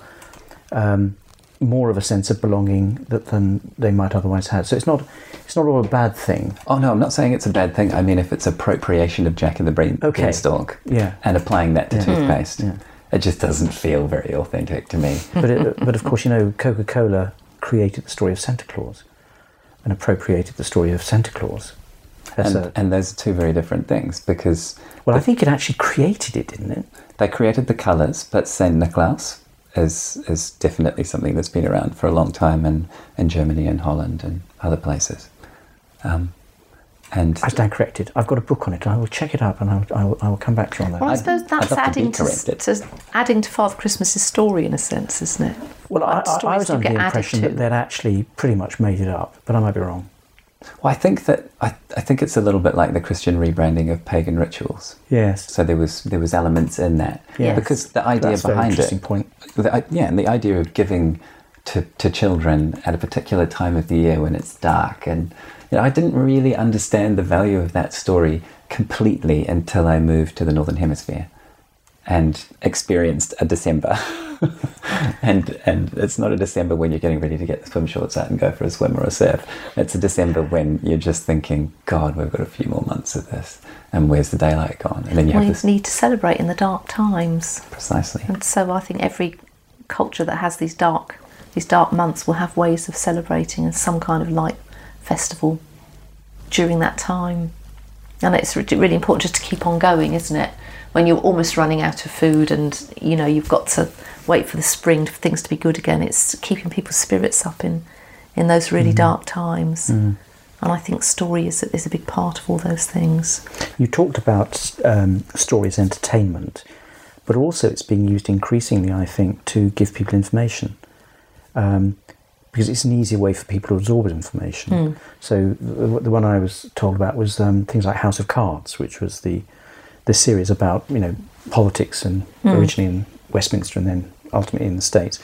more of a sense of belonging than they might otherwise have. So it's not all a bad thing. Oh no, I'm not saying it's a bad thing. I mean, if it's appropriation of Jack and the Beanstalk, and applying that to toothpaste, it just doesn't feel very authentic to me. But of course, Coca-Cola created the story of Santa Claus and appropriated the story of Santa Claus. And those are two very different things because... Well, I think it actually created it, didn't it? They created the colours, but Saint Nicholas is definitely something that's been around for a long time in Germany and Holland and other places. And I stand corrected. I've got a book on it. I will check it up and I will come back to you on that. Well, I suppose that's adding to Father Christmas's story in a sense, isn't it? Well, I was under the impression that they'd actually pretty much made it up, but I might be wrong. Well, I think it's a little bit like the Christian rebranding of pagan rituals. Yes. So there was elements in that. Yes. Because the idea That's behind a very interesting point. And the idea of giving to children at a particular time of the year when it's dark, and I didn't really understand the value of that story completely until I moved to the Northern Hemisphere and experienced a December. and it's not a December when you're getting ready to get the swim shorts out and go for a swim or a surf. It's a December when you're just thinking, God, we've got a few more months of this, and where's the daylight gone? And then you need to celebrate in the dark times. Precisely. And so I think every culture that has these dark months will have ways of celebrating as some kind of light festival during that time. And it's really important just to keep on going, isn't it? When you're almost running out of food and you've got to wait for the spring for things to be good again, it's keeping people's spirits up in those really dark times. And I think story is a big part of all those things. You talked about story as entertainment, but also it's being used increasingly, I think, to give people information. Because it's an easier way for people to absorb information. So the one I was told about was things like House of Cards, which was the series about politics and originally in Westminster and then ultimately in the States.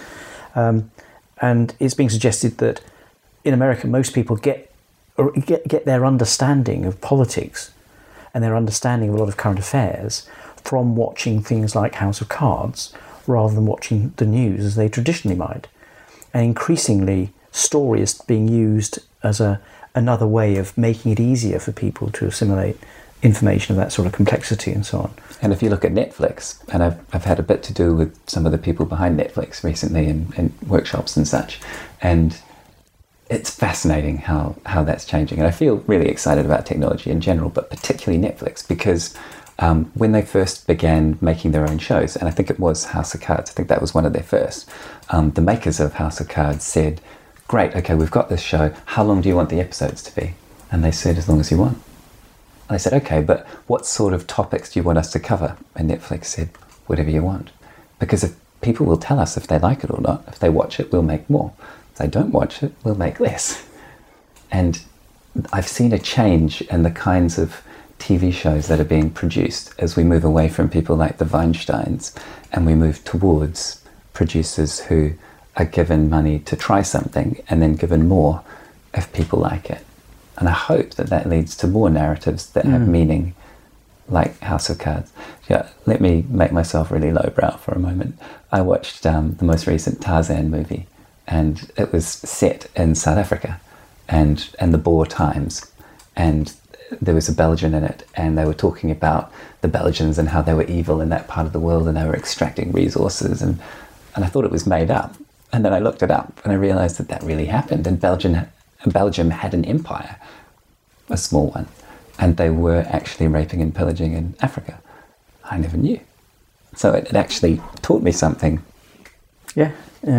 And it's being suggested that in America most people get their understanding of politics and their understanding of a lot of current affairs from watching things like House of Cards rather than watching the news as they traditionally might. And increasingly, story is being used as another way of making it easier for people to assimilate information of that sort of complexity and so on. And if you look at Netflix, and I've had a bit to do with some of the people behind Netflix recently in workshops and such, and it's fascinating how that's changing. And I feel really excited about technology in general, but particularly Netflix, because when they first began making their own shows, and I think it was House of Cards, I think that was one of their first, the makers of House of Cards said, great, okay, we've got this show. How long do you want the episodes to be? And they said, as long as you want. And I said, okay, but what sort of topics do you want us to cover? And Netflix said, whatever you want. Because if people will tell us if they like it or not. If they watch it, we'll make more. If they don't watch it, we'll make less. And I've seen a change in the kinds of TV shows that are being produced as we move away from people like the Weinsteins and we move towards producers who are given money to try something and then given more if people like it. And I hope that that leads to more narratives that have meaning, like House of Cards. Yeah, let me make myself really lowbrow for a moment. I watched the most recent Tarzan movie, and it was set in South Africa and the Boer times. And there was a Belgian in it, and they were talking about the Belgians and how they were evil in that part of the world and they were extracting resources. And I thought it was made up. And then I looked it up and I realised that that really happened. And Belgium had an empire, a small one, and they were actually raping and pillaging in Africa. I never knew. So it actually taught me something. Yeah.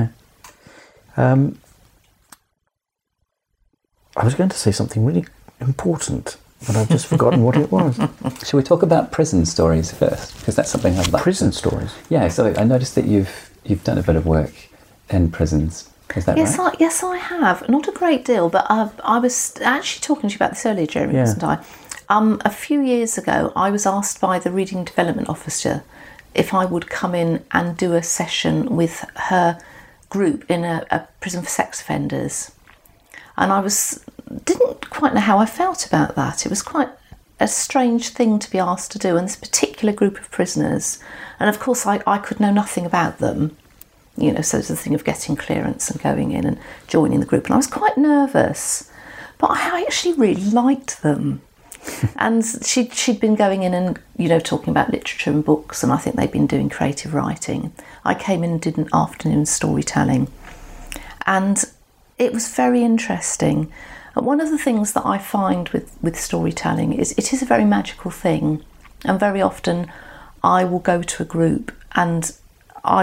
I was going to say something really important, but I've just forgotten what it was. Shall we talk about prison stories first? Because that's something I'd like. Prison stories? Yeah, so I noticed that you've done a bit of work in prisons. Is that right? Yes, I have. Not a great deal, but I was actually talking to you about this earlier, Jeremy, wasn't I? A few years ago, I was asked by the Reading Development Officer if I would come in and do a session with her group in a prison for sex offenders. And I didn't quite know how I felt about that. It was quite a strange thing to be asked to do, and this particular group of prisoners. And of course, I could know nothing about them. You know, so there's the thing of getting clearance and going in and joining the group. And I was quite nervous, but I actually really liked them. And she'd been going in and, you know, talking about literature and books, and I think they'd been doing creative writing. I came in and did an afternoon storytelling. And it was very interesting. And one of the things that I find with storytelling is it is a very magical thing. And very often I will go to a group and I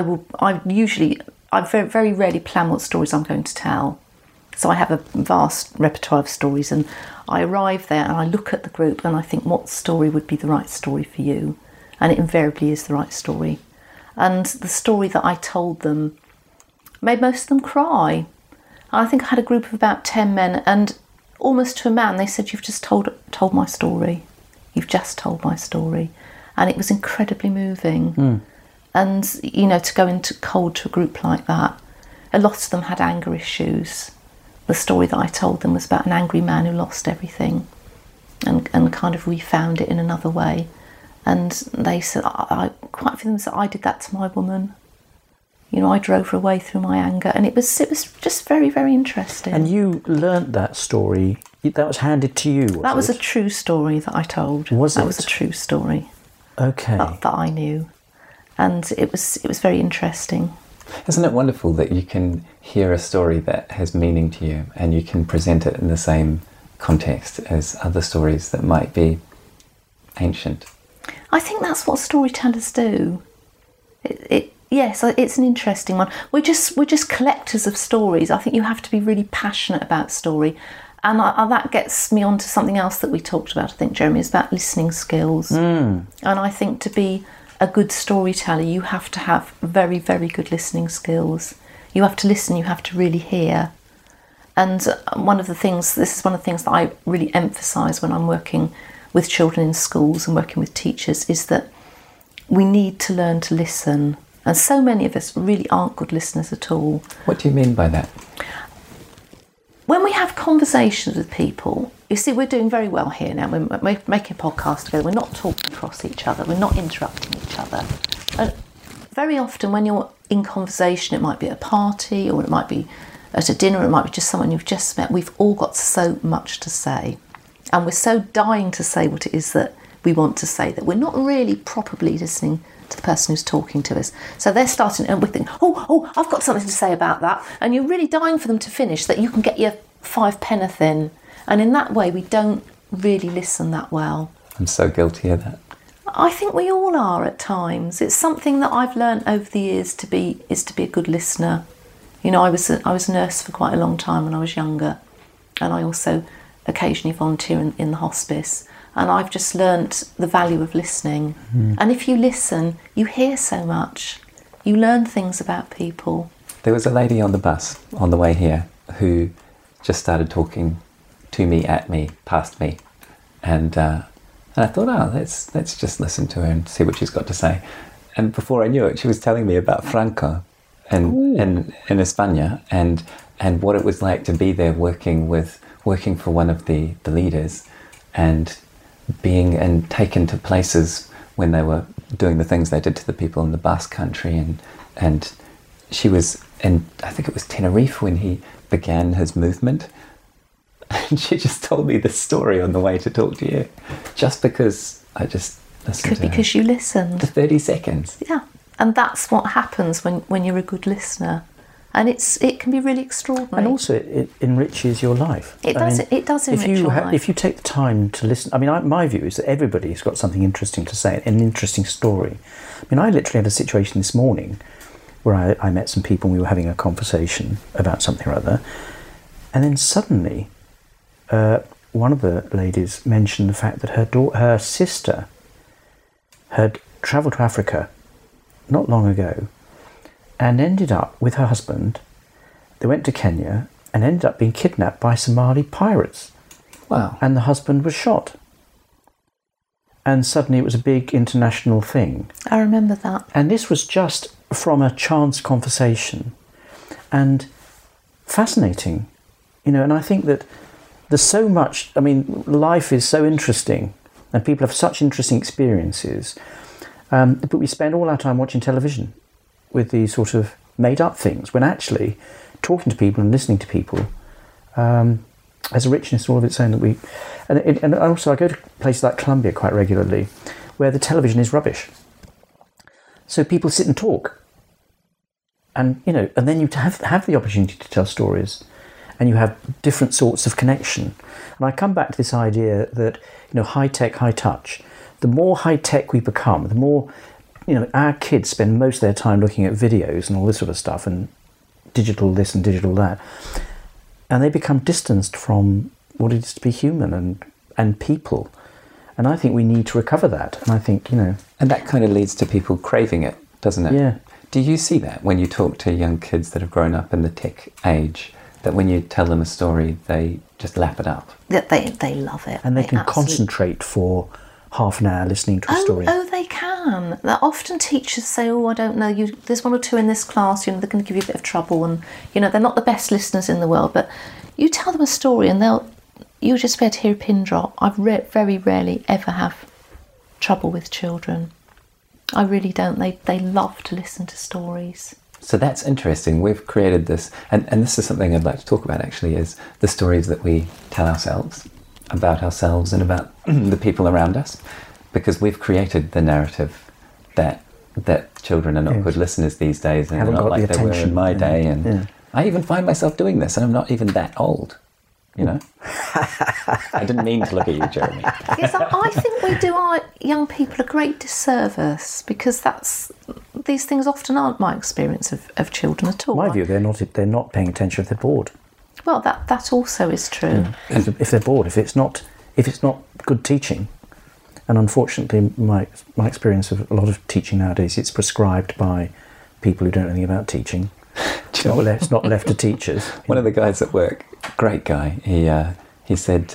very, very rarely plan what stories I'm going to tell. So I have a vast repertoire of stories, and I arrive there and I look at the group and I think, what story would be the right story for you? And it invariably is the right story. And the story that I told them made most of them cry. I think I had a group of about 10 men, and almost to a man they said, "You've just told my story. You've just told my story." And it was incredibly moving. And, you know, to go into cold to a group like that, a lot of them had anger issues. The story that I told them was about an angry man who lost everything and kind of refound it in another way. And they said, quite a few of them said, "I did that to my woman. You know, I drove her away through my anger." And it was just very, very interesting. And you learnt that story, that was handed to you, That was a true story that I told. Was it? That was a true story. Okay. That I knew. And it was very interesting. Isn't it wonderful that you can hear a story that has meaning to you and you can present it in the same context as other stories that might be ancient? I think that's what storytellers do. Yes, it's an interesting one. We're just collectors of stories. I think you have to be really passionate about story. And that gets me on to something else that we talked about, I think, Jeremy, is about listening skills. And I think to be a good storyteller, you have to have very, very good listening skills. You have to listen, you have to really hear. And this is one of the things that I really emphasise when I'm working with children in schools and working with teachers, is that we need to learn to listen. And so many of us really aren't good listeners at all. What do you mean by that? When we have conversations with people, you see, we're doing very well here now. We're making a podcast together. We're not talking across each other. We're not interrupting each other. And very often when you're in conversation, it might be at a party or it might be at a dinner, or it might be just someone you've just met. We've all got so much to say. And we're so dying to say what it is that we want to say that we're not really properly listening to the person who's talking to us. So they're starting, and we think, oh, I've got something to say about that. And you're really dying for them to finish, that you can get your 5 penneth in. And in that way, we don't really listen that well. I'm so guilty of that. I think we all are at times. It's something that I've learned over the years to be a good listener, You know, I was a nurse for quite a long time when I was younger, and I also occasionally volunteer in the hospice. And I've just learnt the value of listening. And if you listen, you hear so much. You learn things about people. There was a lady on the bus on the way here who just started talking to me, at me, past me. And I thought, let's just listen to her and see what she's got to say. And before I knew it, she was telling me about Franco in España and what it was like to be there working for one of the leaders, and being taken to places when they were doing the things they did to the people in the Basque country, and she was in, I think it was Tenerife, when he began his movement, and she just told me this story on the way to talk to you, just because I just listened to her. Because you listened. For 30 seconds. Yeah, and that's what happens when you're a good listener. And it can be really extraordinary. And also, it enriches your life. It does enrich your life. If you take the time to listen, I mean, my view is that everybody's got something interesting to say, an interesting story. I mean, I literally had a situation this morning where I met some people and we were having a conversation about something or other, and then suddenly one of the ladies mentioned the fact that her sister had travelled to Africa not long ago, and ended up with her husband. They went to Kenya and ended up being kidnapped by Somali pirates. Wow. And the husband was shot. And suddenly it was a big international thing. I remember that. And this was just from a chance conversation. And fascinating, you know, and I think that there's so much, I mean, life is so interesting and people have such interesting experiences. But we spend all our time watching television with these sort of made-up things, when actually talking to people and listening to people has a richness all of its own that we... And also I go to places like Colombia quite regularly, where the television is rubbish. So people sit and talk. And, you know, and then you have the opportunity to tell stories, and you have different sorts of connection. And I come back to this idea that, you know, high-tech, high-touch. The more high-tech we become, the more... You know, our kids spend most of their time looking at videos and all this sort of stuff, and digital this and digital that, and they become distanced from what it is to be human and people. And I think we need to recover that. And I think, you know... And that kind of leads to people craving it, doesn't it? Yeah. Do you see that when you talk to young kids that have grown up in the tech age, that when you tell them a story, they just lap it up? That they love it. And they can concentrate for half an hour listening to a story. Oh, they can. Often teachers say, I don't know, there's one or two in this class, you know, they're going to give you a bit of trouble, and, you know, they're not the best listeners in the world, but you tell them a story and you'll just be able to hear a pin drop. I very rarely ever have trouble with children. I really don't. They love to listen to stories. So that's interesting. We've created this, and this is something I'd like to talk about actually, is the stories that we tell ourselves, about ourselves and about the people around us, because we've created the narrative that children are not good listeners these days, and they're not like they were in my day. And I even find myself doing this, and I'm not even that old, you know. I didn't mean to look at you, Jeremy. Yes, I think we do our young people a great disservice, because these things often aren't my experience of children at all. My view, they're not paying attention if they're bored. Well, that also is true. Yeah. If they're bored, if it's not good teaching, and unfortunately, my experience of a lot of teaching nowadays, it's prescribed by people who don't know anything about teaching. It's not left to teachers. One of the guys at work, great guy, he said,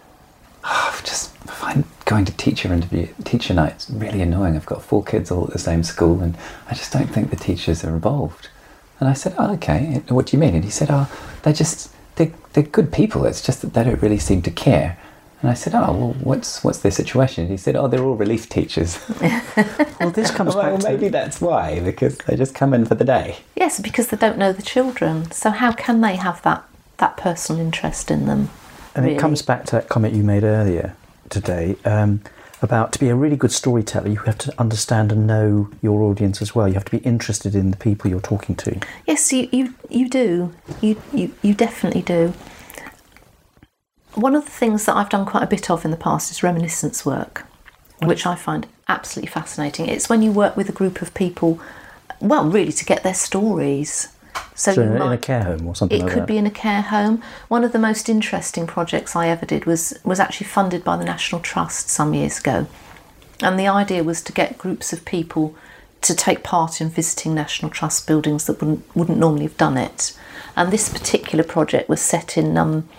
I just find going to teacher night's really annoying. I've got 4 kids all at the same school, and I just don't think the teachers are involved. And I said, okay, what do you mean? And he said, they're good people, it's just that they don't really seem to care. And I said, well, what's their situation? And he said, they're all relief teachers. Well, this comes back to... maybe that's why, because they just come in for the day. Yes, because they don't know the children. So how can they have that personal interest in them? And really? It comes back to that comment you made earlier today, about to be a really good storyteller, you have to understand and know your audience as well. You have to be interested in the people you're talking to. Yes, you do. You definitely do. One of the things that I've done quite a bit of in the past is reminiscence work, which I find absolutely fascinating. It's when you work with a group of people, well, really to get their stories. So in a care home or something it like could that? be in a care home. One of the most interesting projects I ever did was actually funded by the National Trust some years ago. And the idea was to get groups of people to take part in visiting National Trust buildings that wouldn't normally have done it. And this particular project was set in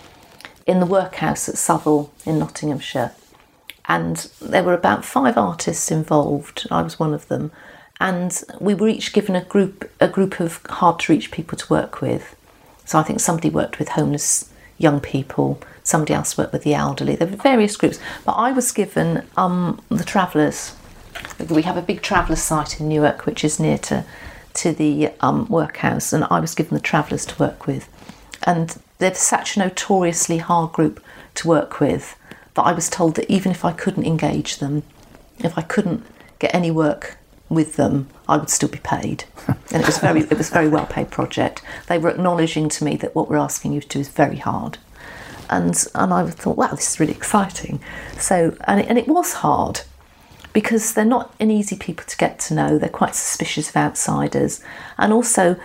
the workhouse at Southall in Nottinghamshire. And there were about 5 artists involved. I was one of them. And we were each given a group of hard-to-reach people to work with. So I think somebody worked with homeless young people, somebody else worked with the elderly. There were various groups. But I was given the Travellers. We have a big Travellers site in Newark, which is near to the workhouse, and I was given the Travellers to work with. And they're such a notoriously hard group to work with that I was told that even if I couldn't engage them, if I couldn't get any work with them, I would still be paid. And it was a very well paid project. They were acknowledging to me that what we're asking you to do is very hard. And I thought, wow, this is really exciting. So and it was hard, because they're not an easy people to get to know. They're quite suspicious of outsiders. And also,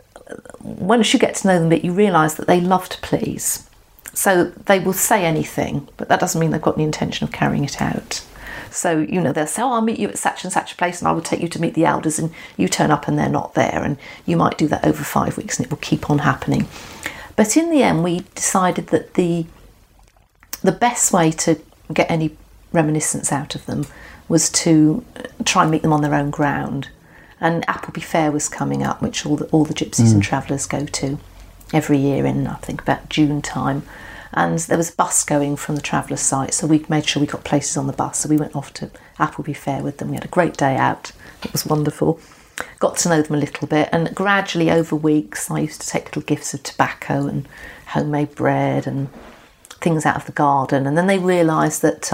once you get to know them a bit, you realise that they love to please. So they will say anything, but that doesn't mean they've got the intention of carrying it out. So, you know, they'll say, oh, I'll meet you at such and such a place and I will take you to meet the elders, and you turn up and they're not there. And you might do that over 5 weeks and it will keep on happening. But in the end, we decided that the best way to get any reminiscence out of them was to try and meet them on their own ground. And Appleby Fair was coming up, which all the gypsies and travellers go to every year in, I think, about June time. And there was a bus going from the Travellers site, so we made sure we got places on the bus. So we went off to Appleby Fair with them. We had a great day out. It was wonderful. Got to know them a little bit, and gradually over weeks I used to take little gifts of tobacco and homemade bread and things out of the garden. And then they realised that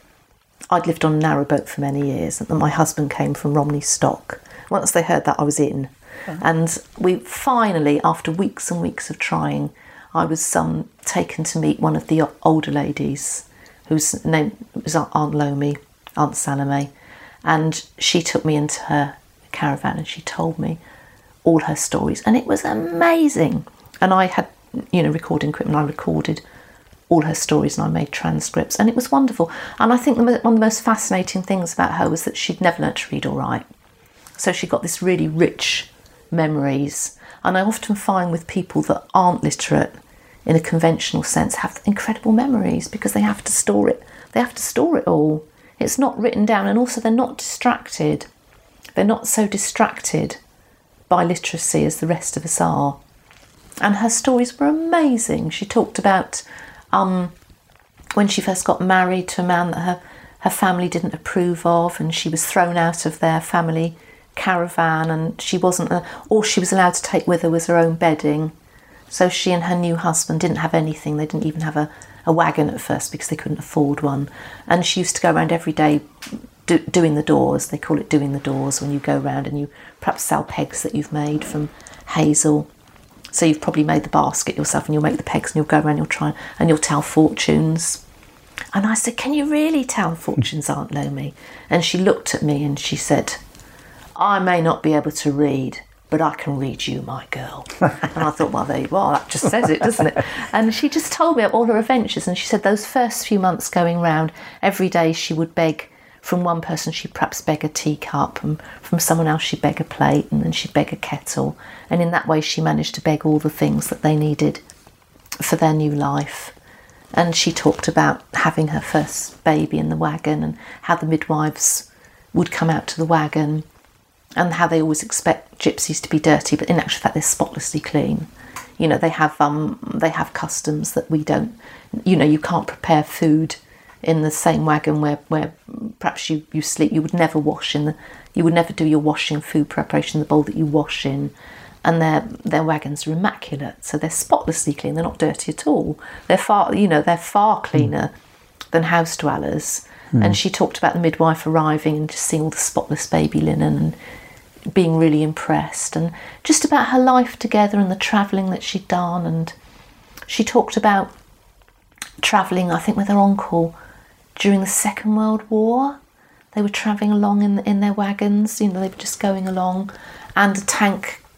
I'd lived on a narrowboat for many years, and that my husband came from Romney Stock. Once they heard that, I was in. And we finally, after weeks and weeks of trying, I was taken to meet one of the older ladies, whose name was Aunt Lomi, Aunt Salome, and she took me into her caravan and she told me all her stories, and it was amazing. And I had, recording equipment. I recorded all her stories and I made transcripts, and it was wonderful. And I think one of the most fascinating things about her was that she'd never learnt to read or write. So she got this really rich memories. And I often find with people that aren't literate in a conventional sense have incredible memories, because they have to store it. They have to store it all. It's not written down, and also they're not distracted. They're not so distracted by literacy as the rest of us are. And her stories were amazing. She talked about when she first got married to a man that her family didn't approve of, and she was thrown out of their family caravan, and she wasn't all she was allowed to take with her was her own bedding. So she and her new husband didn't have anything. They didn't even have a wagon at first because they couldn't afford one. And she used to go around every day doing the doors. They call it doing the doors, when you go around and you perhaps sell pegs that you've made from hazel. So you've probably made the basket yourself, and you'll make the pegs, and you'll go around, you'll try and you'll tell fortunes. And I said, can you really tell fortunes, Aunt Lomi? And she looked at me and she said, I may not be able to read, but I can read you, my girl. And I thought, well, there you are. That just says it, doesn't it? And she just told me all her adventures. And she said those first few months going round, every day she would beg from one person. She'd perhaps beg a teacup, and from someone else she'd beg a plate, and then she'd beg a kettle. And in that way she managed to beg all the things that they needed for their new life. And she talked about having her first baby in the wagon, and how the midwives would come out to the wagon, and how they always expect gypsies to be dirty, but in actual fact they're spotlessly clean. They have customs that we don't. You can't prepare food in the same wagon where perhaps you sleep. You would never you would never do your washing, food preparation in the bowl that you wash in. And their wagons are immaculate, so they're spotlessly clean. They're not dirty at all. They're far cleaner than house dwellers. And she talked about the midwife arriving and just seeing all the spotless baby linen and being really impressed, and just about her life together and the travelling that she'd done. And she talked about travelling, I think, with her uncle during the Second World War. They were travelling along in their wagons, they were just going along, and a tank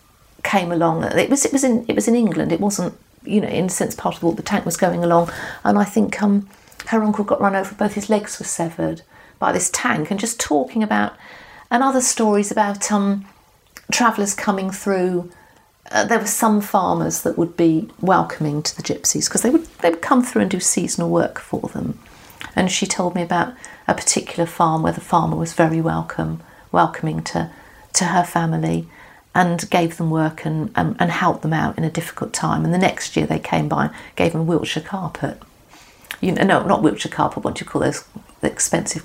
came along. It was in England. It wasn't, in a sense, part of the war. The tank was going along, and I think her uncle got run over. Both his legs were severed by this tank, and just talking about, and other stories about travellers coming through. There were some farmers that would be welcoming to the gypsies because they would come through and do seasonal work for them. And she told me about a particular farm where the farmer was very welcoming to her family, and gave them work and helped them out in a difficult time. And the next year they came by and gave them Wiltshire carpet. No, not Wiltshire carpet. What do you call those? The expensive.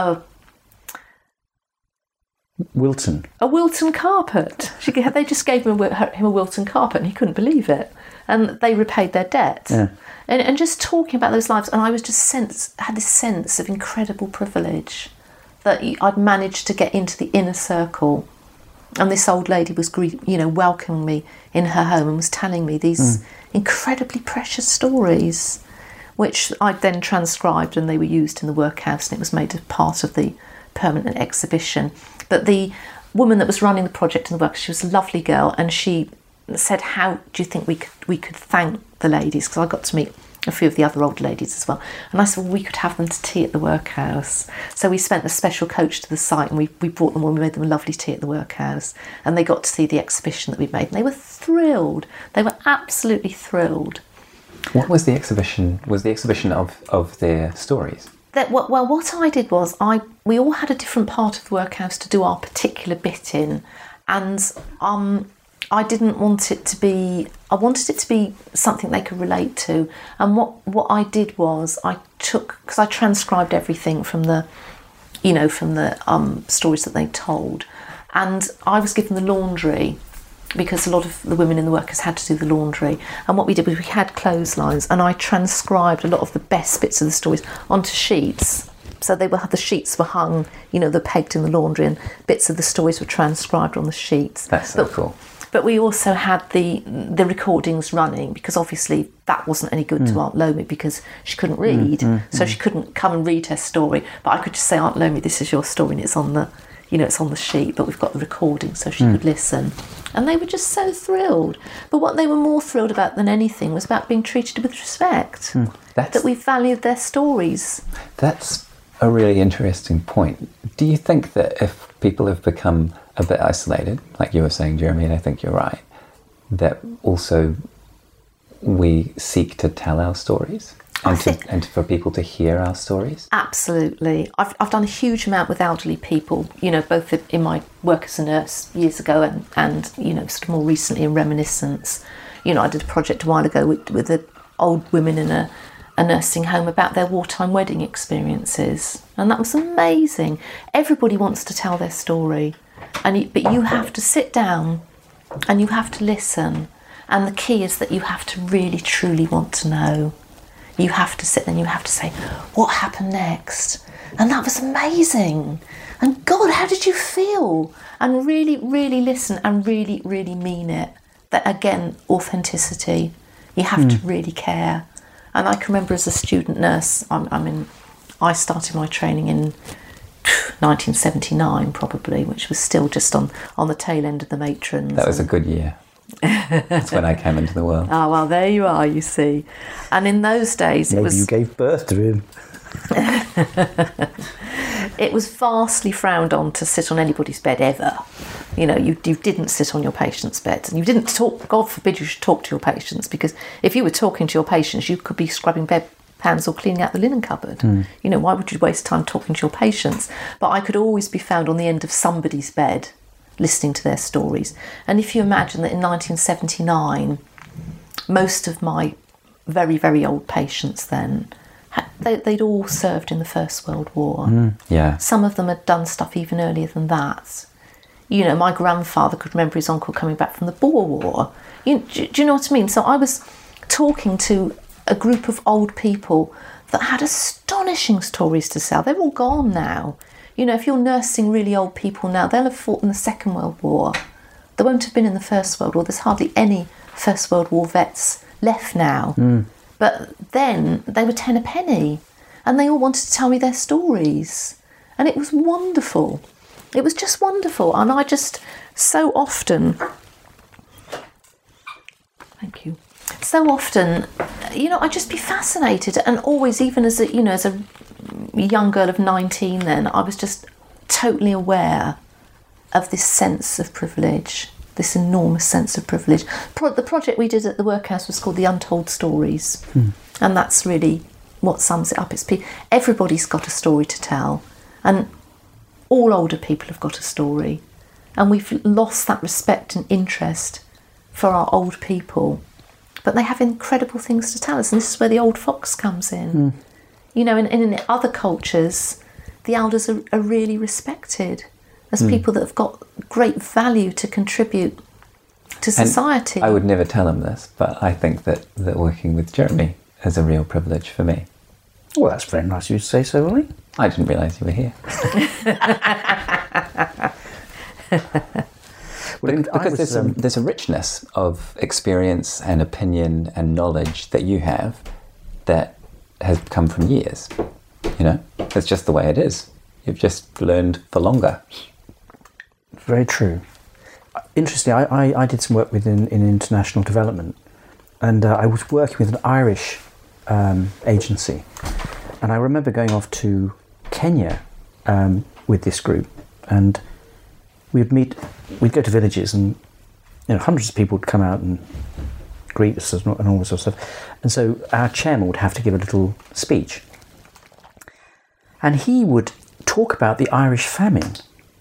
Wilton. A Wilton carpet. They just gave him a Wilton carpet, and he couldn't believe it. And they repaid their debt. Yeah. And just talking about those lives, and I was just had this sense of incredible privilege that I'd managed to get into the inner circle. And this old lady was, welcoming me in her home and was telling me these incredibly precious stories, which I'd then transcribed, and they were used in the workhouse, and it was made a part of the permanent exhibition. But the woman that was running the project in the workhouse, she was a lovely girl, and she said, "How do you think we could thank the ladies?" Because I got to meet a few of the other old ladies as well. And I said, well, we could have them to tea at the workhouse. So we sent a special coach to the site, and we brought them, and we made them a lovely tea at the workhouse. And they got to see the exhibition that we'd made, and they were thrilled. They were absolutely thrilled. What was the exhibition? Was the exhibition of their stories? What I did was we all had a different part of the workhouse to do our particular bit in, and I didn't want it to be. I wanted it to be something they could relate to. And what I did was because I transcribed everything from the stories that they told, and I was given the laundry because a lot of the women in the workhouse had to do the laundry. And what we did was we had clotheslines, and I transcribed a lot of the best bits of the stories onto sheets. So the sheets were hung, they're pegged in the laundry, and bits of the stories were transcribed on the sheets. That's so cool. But we also had the recordings running, because obviously that wasn't any good to Aunt Lomi because she couldn't read, so she couldn't come and read her story. But I could just say, Aunt Lomi, this is your story, and it's on the sheet. But we've got the recording, so she could listen. And they were just so thrilled. But what they were more thrilled about than anything was about being treated with respect. That we valued their stories. That's a really interesting point. Do you think that if people have become a bit isolated, like you were saying, Jeremy, and I think you're right, that also we seek to tell our stories and for people to hear our stories? Absolutely. I've done a huge amount with elderly people, both in my work as a nurse years ago and sort of more recently in Reminiscence. I did a project a while ago with the old women in a nursing home about their wartime wedding experiences, and that was amazing. Everybody wants to tell their story, but you have to sit down and you have to listen, and the key is that you have to really truly want to know. You have to sit there and you have to say, what happened next? And that was amazing. And God, how did you feel? And really, really listen and really, really mean it. That, again, authenticity. You have to really care. And I can remember as a student nurse, I started my training in 1979 probably, which was still just on the tail end of the matrons. That was a good year. That's when I came into the world. Oh, well, there you are, you see. And in those days... Maybe you gave birth to him. It was vastly frowned on to sit on anybody's bed ever. You didn't sit on your patient's bed. And you didn't talk, God forbid you should talk to your patients, because if you were talking to your patients, you could be scrubbing bedpans or cleaning out the linen cupboard. Why would you waste time talking to your patients? But I could always be found on the end of somebody's bed listening to their stories. And if you imagine that in 1979, most of my very, very old patients then, they'd all served in the First World War. Some of them had done stuff even earlier than that. My grandfather could remember his uncle coming back from the Boer War. Do you know what I mean? So I was talking to a group of old people that had astonishing stories to tell. They're all gone now. If you're nursing really old people now, they'll have fought in the Second World War. They won't have been in the First World War. There's hardly any First World War vets left now. But then they were 10 a penny, and they all wanted to tell me their stories. And it was wonderful. It was just wonderful. And I just so often Thank you. So often, I'd just be fascinated, and always, even as a young girl of 19 then, I was just totally aware of this sense of privilege, this enormous sense of privilege. The project we did at the workhouse was called The Untold Stories, and that's really what sums it up. Everybody's got a story to tell, and all older people have got a story, and we've lost that respect and interest for our old people, but they have incredible things to tell us, and this is where the old fox comes in. In other cultures, the elders are really respected as people that have got great value to contribute to society. And I would never tell him this, but I think that working with Jeremy is a real privilege for me. Well, that's very nice of you to say so, Ollie. I didn't realise you were here. Because there's a richness of experience and opinion and knowledge that you have that has come from years. It's just the way it is. You've just learned for longer. Very true. Interesting, I did some work in international development, and I was working with an Irish agency, and I remember going off to Kenya with this group, and we'd go to villages, and hundreds of people would come out and greet us and all this sort of stuff. And so our chairman would have to give a little speech, and he would talk about the Irish famine.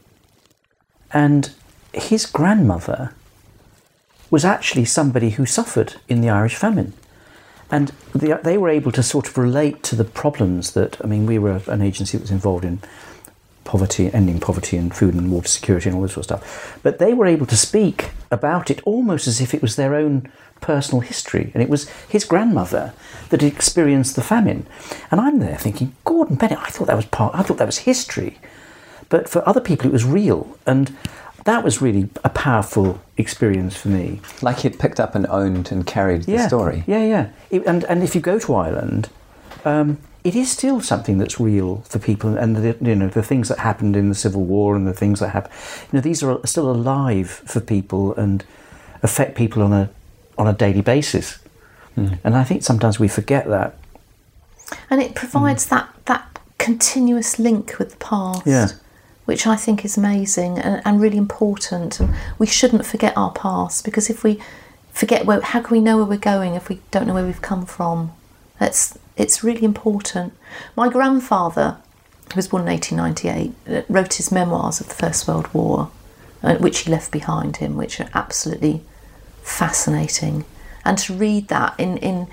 And his grandmother was actually somebody who suffered in the Irish famine. And they were able to sort of relate to the problems we were an agency that was involved in poverty, ending poverty and food and water security and all this sort of stuff. But they were able to speak about it almost as if it was their own personal history. And it was his grandmother that had experienced the famine. And I'm there thinking, Gordon Bennett, I thought that was history. But for other people, it was real. And that was really a powerful experience for me. Like he'd picked up and owned and carried the story. Yeah. And if you go to Ireland, it is still something that's real for people. And the things that happened in the Civil War and the things that happened, these are still alive for people and affect people on a daily basis. And I think sometimes we forget that. And it provides that continuous link with the past. Yeah. Which I think is amazing and really important. And we shouldn't forget our past, because if we forget how can we know where we're going if we don't know where we've come from? It's really important. My grandfather, who was born in 1898, wrote his memoirs of the First World War, which he left behind him, which are absolutely fascinating. And to read that in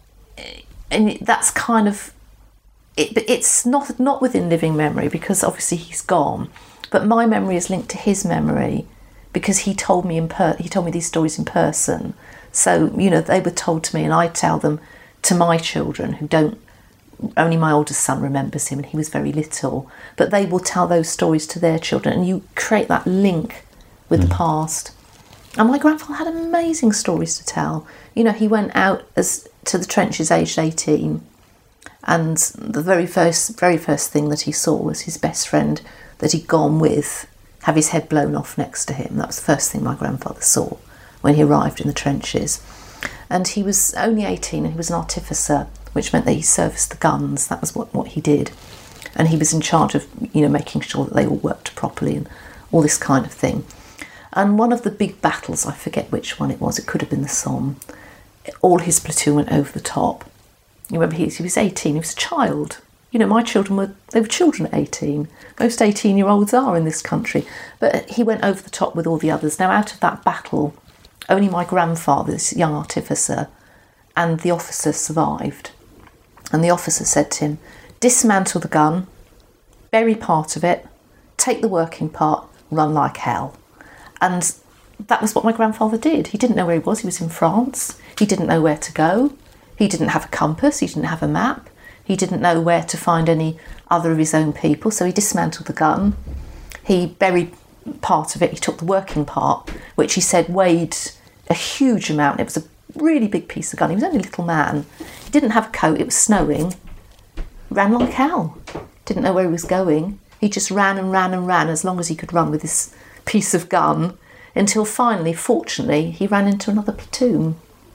that's kind of. It's not within living memory, because obviously he's gone, but my memory is linked to his memory because he told me these stories in person. So they were told to me, and I tell them to my children who don't. Only my oldest son remembers him, and he was very little. But they will tell those stories to their children, and you create that link with the past. And my grandfather had amazing stories to tell. He went out to the trenches aged 18. And the very first thing that he saw was his best friend that he'd gone with have his head blown off next to him. That was the first thing my grandfather saw when he arrived in the trenches. And he was only 18, and he was an artificer, which meant that he serviced the guns. That was what he did. And he was in charge of, making sure that they all worked properly and all this kind of thing. And one of the big battles, I forget which one it was could have been the Somme, all his platoon went over the top. You remember he was 18, he was a child. My children were children at 18. Most 18-year-olds are in this country. But he went over the top with all the others. Now, out of that battle, only my grandfather, this young artificer, and the officer survived. And the officer said to him, dismantle the gun, bury part of it, take the working part, run like hell. And that was what my grandfather did. He didn't know where he was in France. He didn't know where to go. He didn't have a compass, he didn't have a map, he didn't know where to find any other of his own people, so he dismantled the gun. He buried part of it, he took the working part, which he said weighed a huge amount. It was a really big piece of gun. He was only a little man. He didn't have a coat, it was snowing. Ran like hell. Didn't know where he was going. He just ran and ran and ran as long as he could run with this piece of gun, until finally, fortunately, he ran into another platoon.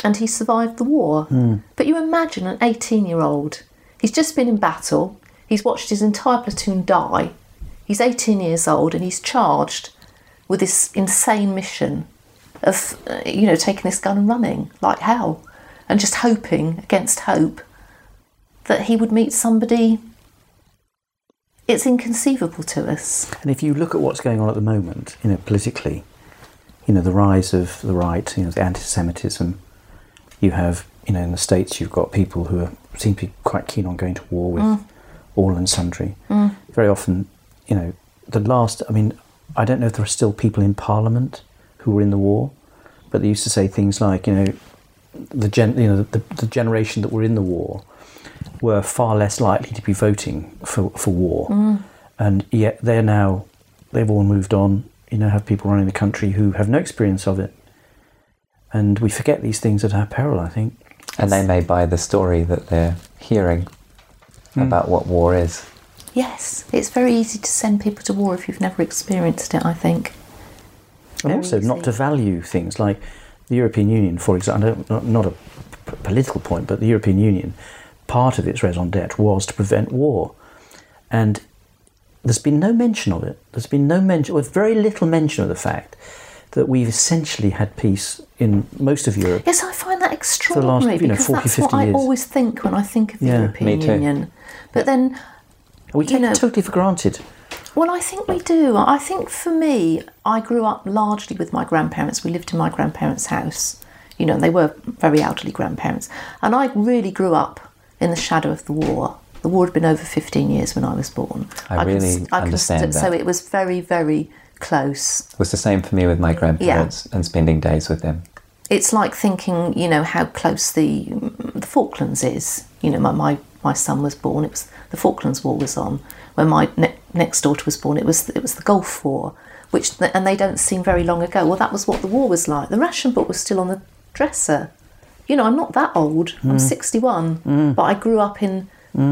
and he survived the war. But you imagine an 18-year-old, he's just been in battle, he's watched his entire platoon die, he's 18 years old, and he's charged with this insane mission of, taking this gun and running like hell, and just hoping against hope that he would meet somebody. It's inconceivable to us. And if you look at what's going on at the moment, politically, the rise of the right, the anti-Semitism, you have, in the States, you've got people who seem to be quite keen on going to war with all and sundry. Very often, I don't know if there are still people in Parliament who were in the war, but they used to say things like, the generation that were in the war were far less likely to be voting for war, and yet they've all moved on. Have people running the country who have no experience of it, and we forget these things at our peril, I think. And they may buy the story that they're hearing about what war is. Yes, it's very easy to send people to war if you've never experienced it, I think. And also not to value things like the European Union, for example, not a political point, but the European Union, part of its raison d'etre was to prevent war. And there's been no mention of it. There's been very little mention of the fact that we've essentially had peace in most of Europe. Yes, I find that extraordinary, because 40, that's 50 what years. I always think when I think of the European Union. But then, we take it totally for granted. Well, I think we do. I think for me, I grew up largely with my grandparents. We lived in my grandparents' house. They were very elderly grandparents. And I really grew up in the shadow of the war. The war had been over 15 years when I was born. I really understand that. So it was very, very close. It was the same for me with my grandparents and spending days with them. It's like thinking, how close the Falklands is. My son was born, the Falklands War was on. When my next daughter was born, it was the Gulf War, and they don't seem very long ago. Well, that was what the war was like. The ration book was still on the dresser. I'm not that old. I'm 61, but I grew up in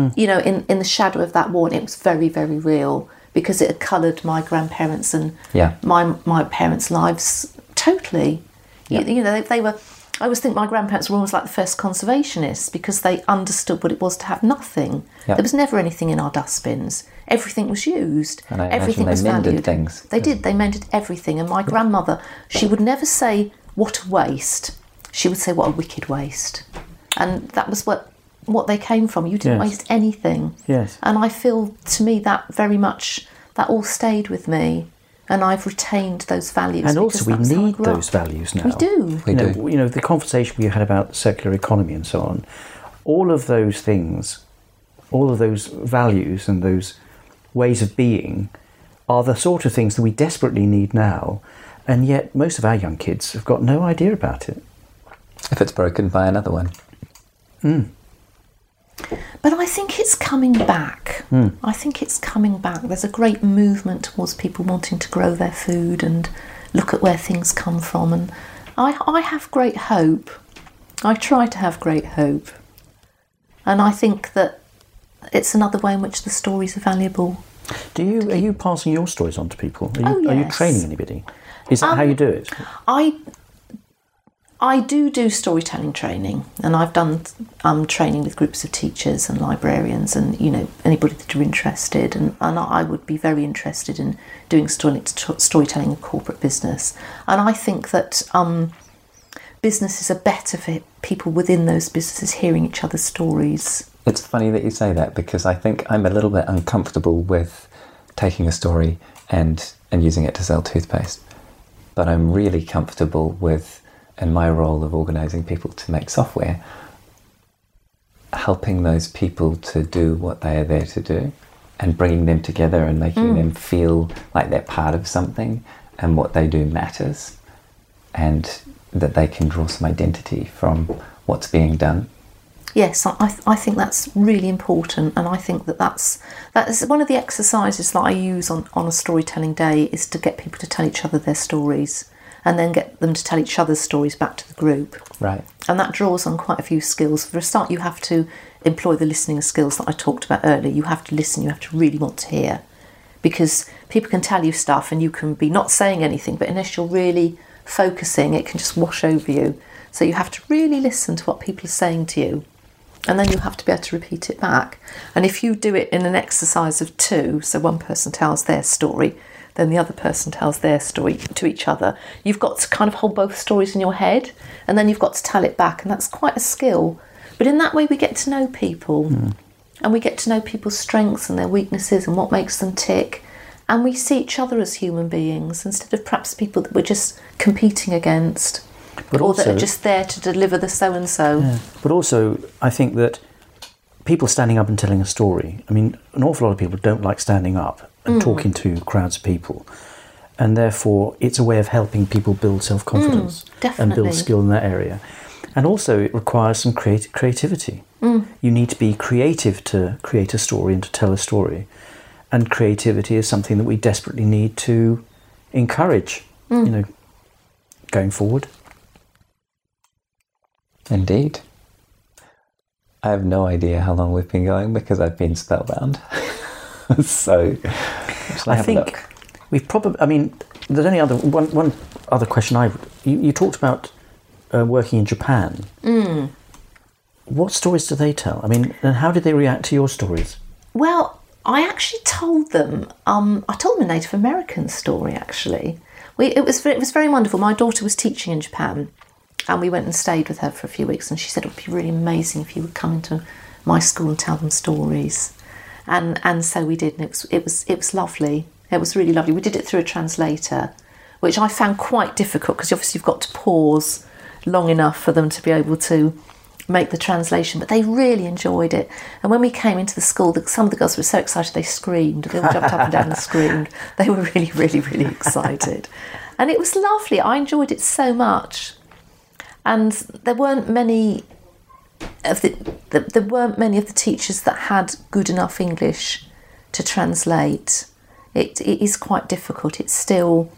the shadow of that war, and it was very, very real, because it had coloured my grandparents and my parents' lives totally. Yeah. They were. I always think my grandparents were almost like the first conservationists, because they understood what it was to have nothing. Yep. There was never anything in our dustbins. Everything was used. And everything was valued. Mended Things. They did. They mended everything. And my grandmother, she would never say, "What a waste." She would say, "What a wicked waste." And that was what they came from. You didn't waste anything. Yes. And I feel, to me, that very much, that all stayed with me. And I've retained those values. And also we need those values now. We do. We do. The conversation we had about circular economy and so on, all of those things, all of those values and those ways of being are the sort of things that we desperately need now. And yet most of our young kids have got no idea about it. If it's broken, buy another one. But I think it's coming back. I think it's coming back. There's a great movement towards people wanting to grow their food and look at where things come from. And I have great hope. I try to have great hope. And I think that it's another way in which the stories are valuable. Are you passing your stories on to people? Yes. Are you training anybody? Is that how you do it? I do storytelling training, and I've done training with groups of teachers and librarians, and anybody that are interested, and I would be very interested in doing storytelling in corporate business. And I think that businesses are better for people within those businesses hearing each other's stories. It's funny that you say that, because I think I'm a little bit uncomfortable with taking a story and using it to sell toothpaste, but I'm really comfortable with, in my role of organising people to make software, helping those people to do what they are there to do, and bringing them together and making them feel like they're part of something, and what they do matters, and that they can draw some identity from what's being done. Yes, I think that's really important, and I think that is one of the exercises that I use on a storytelling day, is to get people to tell each other their stories, and then get them to tell each other's stories back to the group. Right. And that draws on quite a few skills. For a start, you have to employ the listening skills that I talked about earlier. You have to listen, you have to really want to hear. Because people can tell you stuff and you can be not saying anything, but unless you're really focusing, it can just wash over you. So you have to really listen to what people are saying to you, and then you have to be able to repeat it back. And if you do it in an exercise of two, so one person tells their story, then the other person tells their story to each other, you've got to kind of hold both stories in your head, and then you've got to tell it back, and that's quite a skill. But in that way we get to know people, and we get to know people's strengths and their weaknesses and what makes them tick, and we see each other as human beings instead of perhaps people that we're just competing against, but or that are just there to deliver the so-and-so. Yeah. But also, I think that people standing up and telling a story, I mean, an awful lot of people don't like standing up and talking to crowds of people, and therefore it's a way of helping people build self-confidence and build skill in that area. And also it requires some creativity. You need to be creative to create a story and to tell a story. And creativity is something that we desperately need to encourage, going forward. Indeed. I have no idea how long we've been going because I've been spellbound. So, I think we've probably. I mean, there's only one other question. You talked about working in Japan. What stories do they tell? I mean, and how did they react to your stories? Well, I actually told them. I told them a Native American story. Actually, it was very wonderful. My daughter was teaching in Japan, and we went and stayed with her for a few weeks. And she said it would be really amazing if you would come into my school and tell them stories. And so we did, and it was lovely. It was really lovely. We did it through a translator, which I found quite difficult because obviously you've got to pause long enough for them to be able to make the translation, but they really enjoyed it. And when we came into the school, some of the girls were so excited they screamed. They all jumped up and down and screamed. They were really, really, really excited. And it was lovely. I enjoyed it so much. And there weren't many of the teachers that had good enough English to translate. It is quite difficult. It's still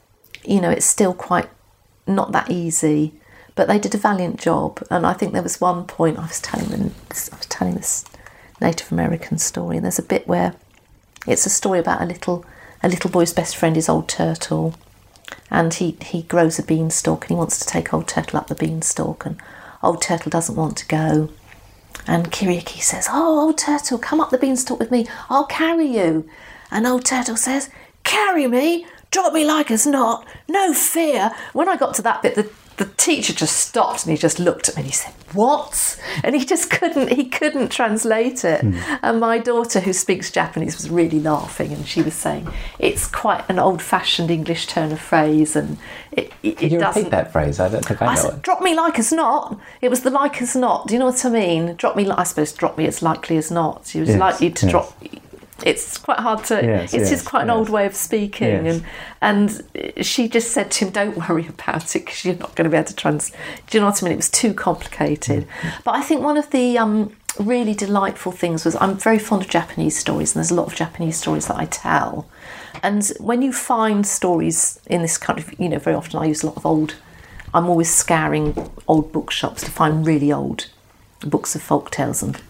quite not that easy. But they did a valiant job, and I think there was one point I was telling this Native American story, and there's a bit where it's a story about a little boy's best friend is Old Turtle, and he grows a beanstalk and he wants to take Old Turtle up the beanstalk, and Old Turtle doesn't want to go, and Kiriaki says, "Oh, Old Turtle, come up the beanstalk with me, I'll carry you," and Old Turtle says, "Carry me? Drop me like as not, no fear." When I got to that bit, the teacher just stopped and he just looked at me and he said, "What?" And he just couldn't translate it. And my daughter, who speaks Japanese, was really laughing, and she was saying it's quite an old-fashioned English turn of phrase, and it Can you repeat that phrase? I don't think I know said, it. "Drop me like as not." It was the like as not. Do you know what I mean? Drop me as likely as not. She was likely to drop. It's quite hard to. It's just quite an old way of speaking, and she just said to him, "Don't worry about it because you're not going to be able to Do you know what I mean? It was too complicated." But I think one of the really delightful things was I'm very fond of Japanese stories, and there's a lot of Japanese stories that I tell. And when you find stories in this country, very often I use a lot of old. I'm always scouring old bookshops to find really old books of folk tales and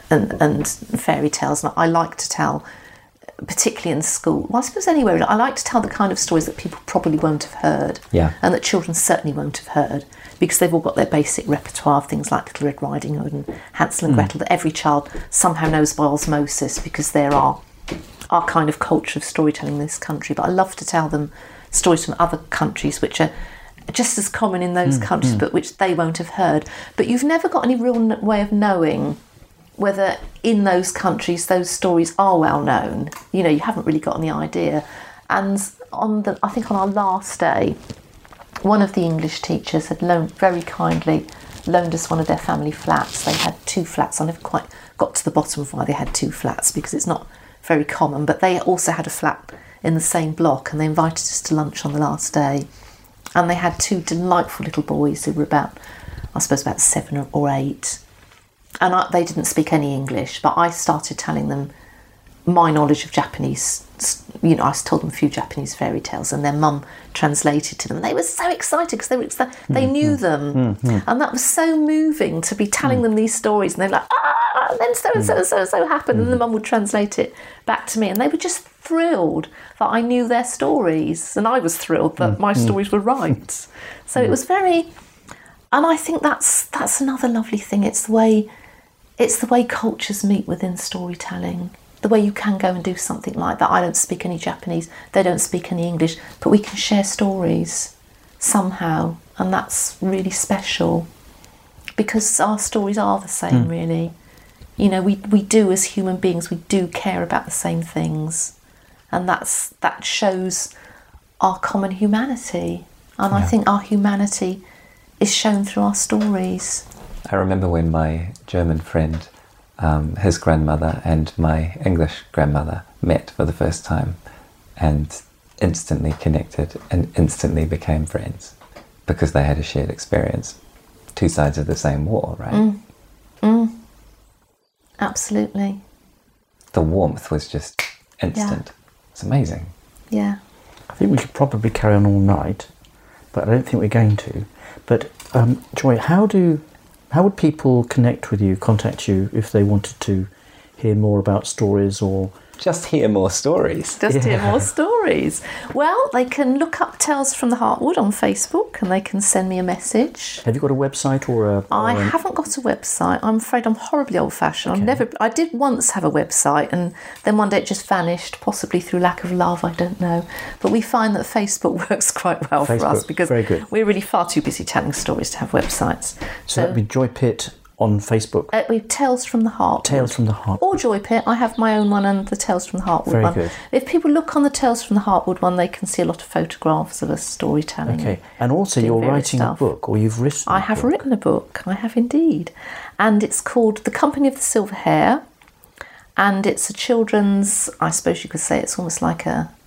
fairy tales, and I like to tell, particularly in school, well, I suppose anywhere, I like to tell the kind of stories that people probably won't have heard, and that children certainly won't have heard, because they've all got their basic repertoire of things like Little Red Riding Hood and Hansel and Gretel that every child somehow knows by osmosis, because they're our kind of culture of storytelling in this country. But I love to tell them stories from other countries which are just as common in those countries, but which they won't have heard. But you've never got any real way of knowing whether in those countries those stories are well known. You haven't really got any idea. And I think on our last day, one of the English teachers had very kindly loaned us one of their family flats. They had 2 flats. I never quite got to the bottom of why they had 2 flats, because it's not very common, but they also had a flat in the same block, and they invited us to lunch on the last day. And they had 2 delightful little boys who were about 7 or 8. And they didn't speak any English, but I started telling them my knowledge of Japanese. I told them a few Japanese fairy tales, and their mum translated to them. They were so excited because they knew them, and that was so moving to be telling them these stories. And they're like, and then so and so and so and so happened, and the mum would translate it back to me, and they were just thrilled that I knew their stories, and I was thrilled that my stories were right. So it was very. And I think that's another lovely thing. It's the way cultures meet within storytelling. The way you can go and do something like that. I don't speak any Japanese, they don't speak any English, but we can share stories somehow, and that's really special because our stories are the same, really. You know, we do, as human beings, we do care about the same things, and that shows our common humanity. And I think our humanity is shown through our stories. I remember when my German friend, his grandmother and my English grandmother met for the first time and instantly connected and instantly became friends because they had a shared experience. Two sides of the same war, right? Absolutely. The warmth was just instant. Yeah. It's amazing. Yeah. I think we could probably carry on all night, but I don't think we're going to. But Joy, how would people connect with you, contact you, if they wanted to hear more about stories or... Just hear more stories. Hear more stories. Well, they can look up Tales from the Heartwood on Facebook and they can send me a message. Have you got a website or I haven't got a website. I'm afraid I'm horribly old-fashioned. Okay. I did once have a website, and then one day it just vanished, possibly through lack of love, I don't know. But we find that Facebook works quite well for us because very good. We're really far too busy telling stories to have websites. So that'd be Joy Pitt on Facebook. We have Tales from the Heartwood. Tales from the Heartwood. Or Joy Pitt. I have my own one and the Tales from the Heartwood Very one. good. If people look on the Tales from the Heartwood one, they can see a lot of photographs of us storytelling. Okay, and also doing you're various writing stuff. a book, or you've written I have written a book. I have indeed. And it's called The Company of the Silver Hair. And it's a children's, I suppose you could say, it's almost like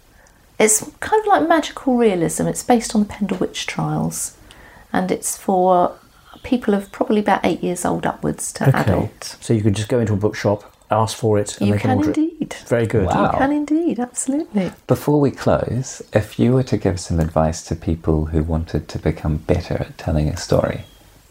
it's kind of like magical realism. It's based on the Pendle Witch trials. And it's for people of probably about 8 years old upwards to adult. So you can just go into a bookshop, ask for it, and You they can can order indeed. it. Very good. Wow. You can indeed, absolutely. Before we close, if you were to give some advice to people who wanted to become better at telling a story,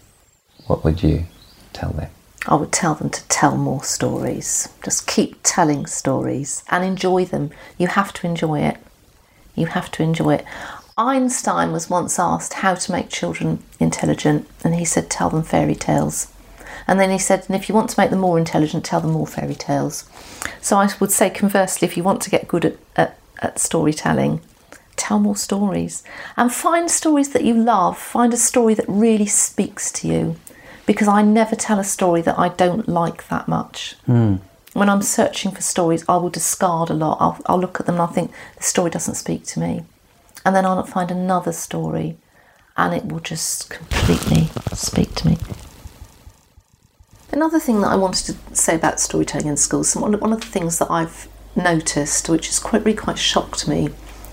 what would you tell them? I would tell them to tell more stories. Just keep telling stories and enjoy them. You have to enjoy it. You have to enjoy it. Einstein was once asked how to make children intelligent, and he said, tell them fairy tales. And then he said, and if you want to make them more intelligent, tell them more fairy tales. So I would say, conversely, if you want to get good at storytelling, tell more stories. And find stories that you love. Find a story that really speaks to you. Because I never tell a story that I don't like that much. When I'm searching for stories, I will discard a lot. I'll look at them and I'll think, this story doesn't speak to me. And then I'll find another story and it will just completely speak to me. Another thing that I wanted to say about storytelling in schools, one of the things that I've noticed, which has really quite shocked me,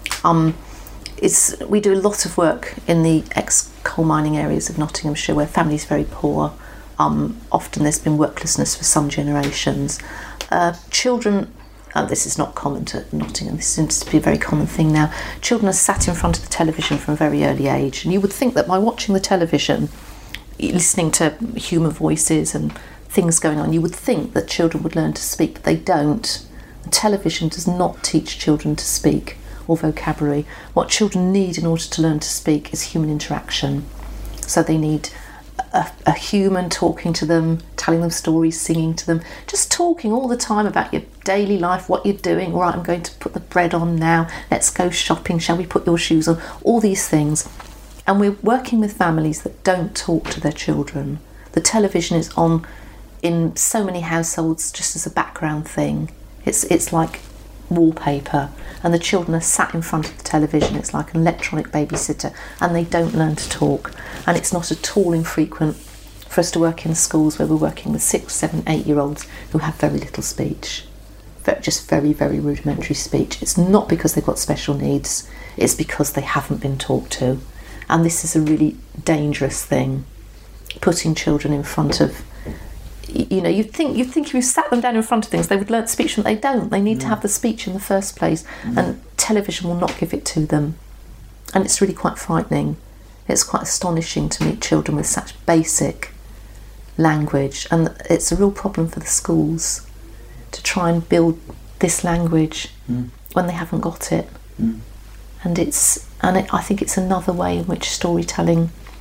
is we do a lot of work in the ex-coal mining areas of Nottinghamshire where families are very poor. Often there's been worklessness for some generations. Children... this is not common to Nottingham, this seems to be a very common thing now. Children are sat in front of the television from a very early age, and you would think that by watching the television, listening to human voices and things going on, you would think that children would learn to speak, but they don't. The television does not teach children to speak or vocabulary. What children need in order to learn to speak is human interaction. So they need a human talking to them, telling them stories, singing to them, just talking all the time about your daily life, what you're doing. All right, I'm going to put the bread on now, let's go shopping, shall we put your shoes on, all these things. And we're working with families that don't talk to their children. The television is on in so many households just as a background thing. It's like wallpaper, and the children are sat in front of the television. It's like an electronic babysitter, and they don't learn to talk. And it's not at all infrequent for us to work in schools where we're working with 6, 7, 8-year-olds who have very little speech, just very, very rudimentary speech. It's not because they've got special needs, it's because they haven't been talked to. And this is a really dangerous thing, putting children in front of, you'd think if you sat them down in front of things, they would learn speech, and they don't. They need to have the speech in the first place, and television will not give it to them. And it's really quite frightening. It's quite astonishing to meet children with such basic language, and it's a real problem for the schools to try and build this language when they haven't got it. And I think it's another way in which storytelling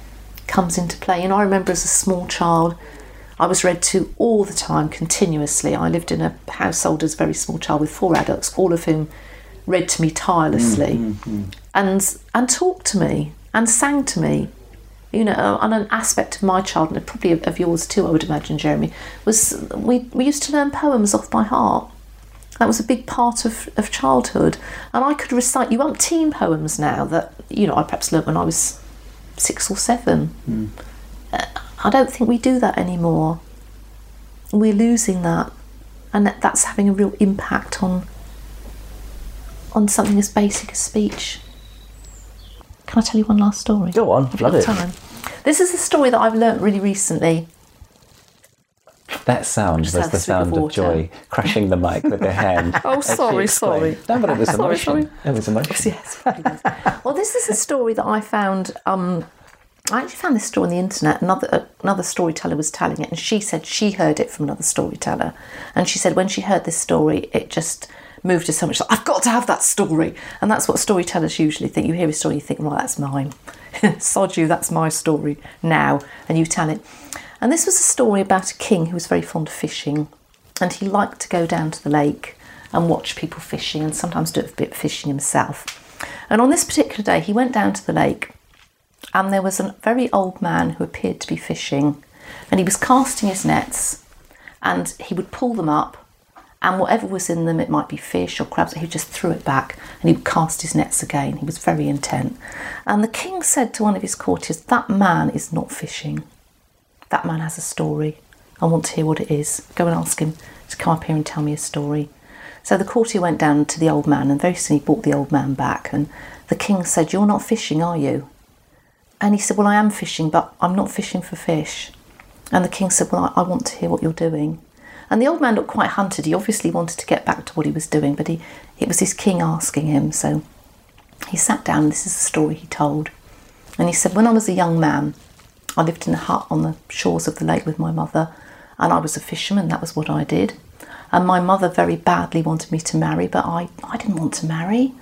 comes into play. And I remember as a small child, I was read to all the time, continuously. I lived in a household as a very small child with 4 adults, all of whom read to me tirelessly and talked to me and sang to me. You know, and an aspect of my childhood, and probably of yours too, I would imagine, Jeremy, was we used to learn poems off by heart. That was a big part of childhood. And I could recite you umpteen poems now that, you know, I perhaps learnt when I was 6 or 7. I don't think we do that anymore. We're losing that. And that's having a real impact on something as basic as speech. Can I tell you one last story? Go on, love it. Time. This is a story that I've learnt really recently. That sound Just was have the a swig of sound of water. Joy crushing the mic with her hand. Oh, as she sorry. explained. No, but it was Sorry, emotion. sorry. It was emotion. Yes, it was. Well, this is a story that I found. I actually found this story on the internet. Another storyteller was telling it, and she said she heard it from another storyteller. And she said when she heard this story, it just moved her so much. Like, I've got to have that story. And that's what storytellers usually think. You hear a story, you think, right, that's mine. Sod you, that's my story now. And you tell it. And this was a story about a king who was very fond of fishing. And he liked to go down to the lake and watch people fishing and sometimes do a bit of fishing himself. And on this particular day, he went down to the lake and there was a very old man who appeared to be fishing, and he was casting his nets, and he would pull them up, and whatever was in them, it might be fish or crabs, he just threw it back and he would cast his nets again. He was very intent. And the king said to one of his courtiers, "That man is not fishing. That man has a story. I want to hear what it is. Go and ask him to come up here and tell me a story." So the courtier went down to the old man and very soon he brought the old man back, and the king said, "You're not fishing, are you?" And he said, "Well, I am fishing, but I'm not fishing for fish." And the king said, "Well, I want to hear what you're doing." And the old man looked quite hunted. He obviously wanted to get back to what he was doing, but it was his king asking him. So he sat down, and this is the story he told. And he said, "When I was a young man, I lived in a hut on the shores of the lake with my mother, and I was a fisherman. That was what I did. And my mother very badly wanted me to marry, but I didn't want to marry.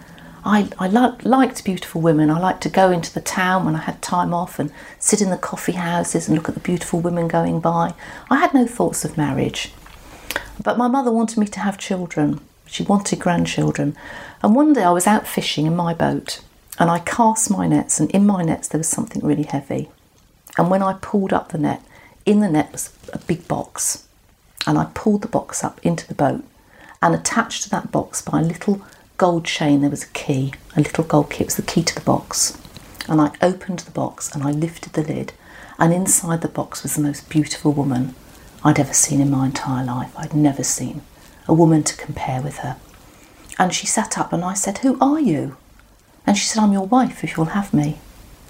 I liked beautiful women. I liked to go into the town when I had time off and sit in the coffee houses and look at the beautiful women going by. I had no thoughts of marriage. But my mother wanted me to have children. She wanted grandchildren. And one day I was out fishing in my boat and I cast my nets, and in my nets there was something really heavy. And when I pulled up the net, in the net was a big box. And I pulled the box up into the boat, and attached to that box by a little gold chain there was a key, a little gold key. It was the key to the box. And I opened the box and I lifted the lid, and inside the box was the most beautiful woman I'd ever seen in my entire life. I'd never seen a woman to compare with her. And she sat up and I said, "Who are you?" And she said, "I'm your wife if you'll have me."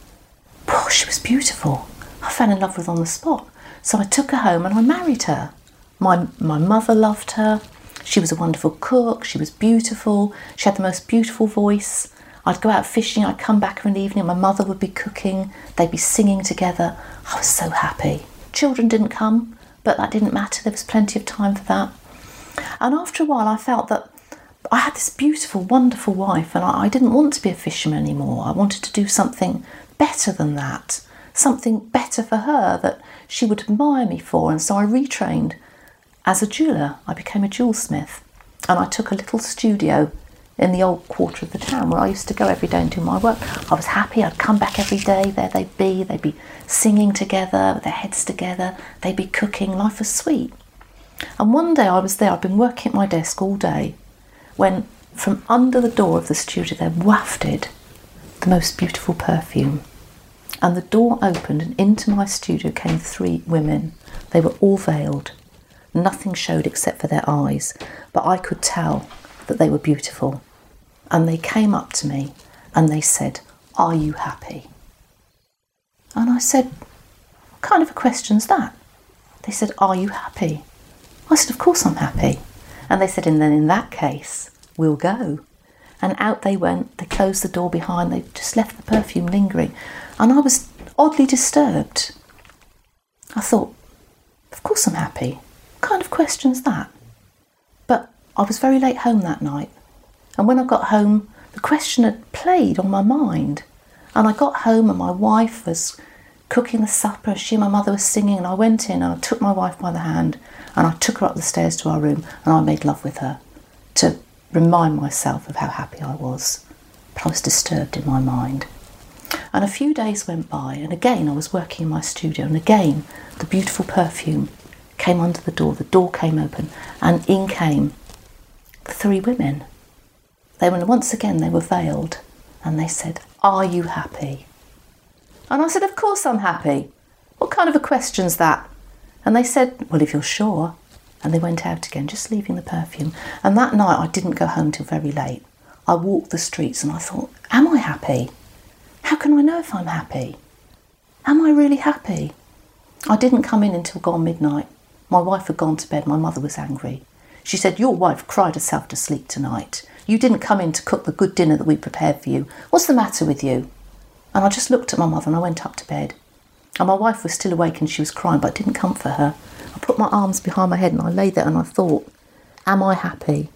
Oh, she was beautiful. I fell in love with her on the spot. So I took her home and I married her. My mother loved her. She was a wonderful cook. She was beautiful. She had the most beautiful voice. I'd go out fishing. I'd come back in the evening. My mother would be cooking. They'd be singing together. I was so happy. Children didn't come, but that didn't matter. There was plenty of time for that. And after a while, I felt that I had this beautiful, wonderful wife, and I didn't want to be a fisherman anymore. I wanted to do something better than that, something better for her that she would admire me for. And so I retrained as a jeweller. I became a jewelsmith, and I took a little studio in the old quarter of the town where I used to go every day and do my work. I was happy. I'd come back every day. There they'd be singing together, with their heads together. They'd be cooking. Life was sweet. And one day I was there. I'd been working at my desk all day when from under the door of the studio there wafted the most beautiful perfume. And the door opened and into my studio came 3 women. They were all veiled. Nothing showed except for their eyes, but I could tell that they were beautiful. And they came up to me and they said, "Are you happy?" And I said, "What kind of a question's that?" They said, "Are you happy?" I said, "Of course I'm happy." And they said, "And then in that case, we'll go." And out they went. They closed the door behind. They just left the perfume lingering. And I was oddly disturbed. I thought, of course I'm happy. What kind of question's that? But I was very late home that night. And when I got home, the question had played on my mind. And I got home and my wife was cooking the supper. She and my mother were singing, and I went in and I took my wife by the hand and I took her up the stairs to our room and I made love with her to remind myself of how happy I was. But I was disturbed in my mind. And a few days went by, and again I was working in my studio, and again the beautiful perfume came under the door came open, and in came the 3 women. They were veiled, and they said, "Are you happy?" And I said, "Of course I'm happy. What kind of a question's that?" And they said, "Well, if you're sure." And they went out again, just leaving the perfume. And that night I didn't go home till very late. I walked the streets and I thought, am I happy? How can I know if I'm happy? Am I really happy? I didn't come in until gone midnight. My wife had gone to bed. My mother was angry. She said, "Your wife cried herself to sleep tonight. You didn't come in to cook the good dinner that we prepared for you. What's the matter with you?" And I just looked at my mother and I went up to bed. And my wife was still awake and she was crying, but I didn't comfort her. I put my arms behind my head and I lay there and I thought, am I happy?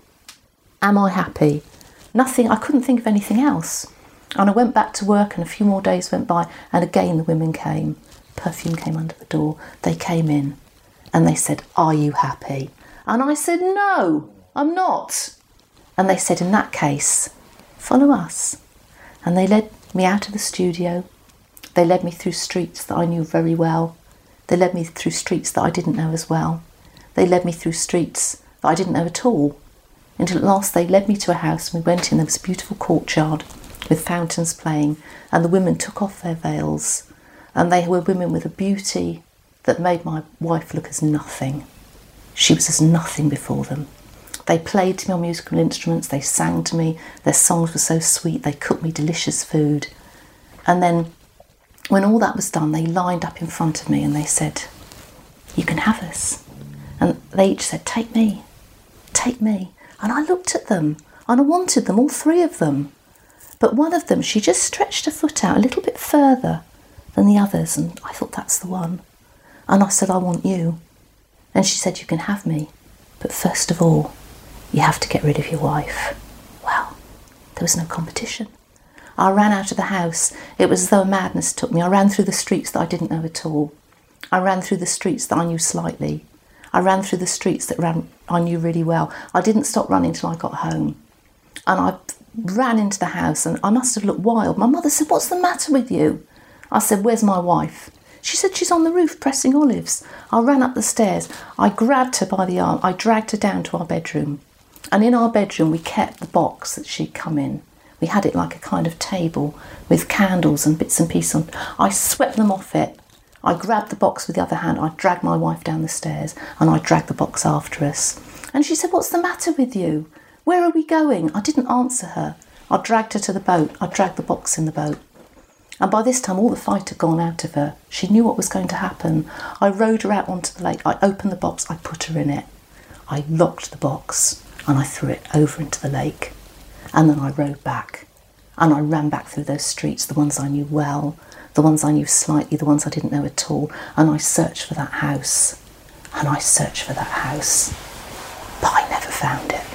Am I happy? Nothing, I couldn't think of anything else. And I went back to work and a few more days went by and again the women came. Perfume came under the door. They came in and they said, "Are you happy?" And I said, "No, I'm not." And they said, "In that case, follow us." And they led me out of the studio. They led me through streets that I knew very well. They led me through streets that I didn't know as well. They led me through streets that I didn't know at all. Until at last they led me to a house and we went in. There was a beautiful courtyard with fountains playing, and the women took off their veils, and they were women with a beauty that made my wife look as nothing. She was as nothing before them. They played to me on musical instruments, they sang to me, their songs were so sweet, they cooked me delicious food. And then when all that was done, they lined up in front of me and they said, "You can have us." And they each said, "Take me, take me." And I looked at them and I wanted them, all 3 of them. But one of them, she just stretched her foot out a little bit further than the others, and I thought, that's the one. And I said, "I want you." And she said, "You can have me, but first of all, you have to get rid of your wife." Well, there was no competition. I ran out of the house. It was as though a madness took me. I ran through the streets that I didn't know at all. I ran through the streets that I knew slightly. I ran through the streets that I knew really well. I didn't stop running till I got home. And I ran into the house and I must have looked wild. My mother said, "What's the matter with you?" I said, "Where's my wife?" She said, "She's on the roof pressing olives." I ran up the stairs. I grabbed her by the arm. I dragged her down to our bedroom. And in our bedroom, we kept the box that she'd come in. We had it like a kind of table with candles and bits and pieces on. I swept them off it. I grabbed the box with the other hand. I dragged my wife down the stairs and I dragged the box after us. And she said, "What's the matter with you? Where are we going?" I didn't answer her. I dragged her to the boat. I dragged the box in the boat. And by this time, all the fight had gone out of her. She knew what was going to happen. I rowed her out onto the lake. I opened the box. I put her in it. I locked the box and I threw it over into the lake. And then I rowed back. And I ran back through those streets, the ones I knew well, the ones I knew slightly, the ones I didn't know at all. And I searched for that house. And I searched for that house. But I never found it.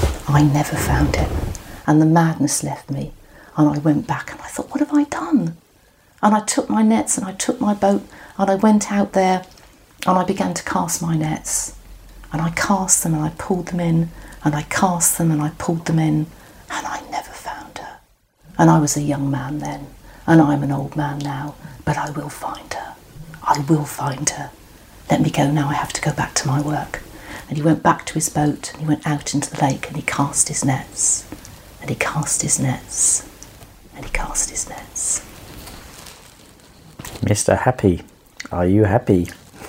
I never found it. And the madness left me. And I went back and I thought, what have I done? And I took my nets and I took my boat and I went out there and I began to cast my nets. And I cast them and I pulled them in and I cast them and I pulled them in, and I never found her. And I was a young man then and I'm an old man now, but I will find her. I will find her. Let me go now, I have to go back to my work. And he went back to his boat and he went out into the lake and he cast his nets and he cast his nets and he cast his nets. Mr. Happy, are you happy?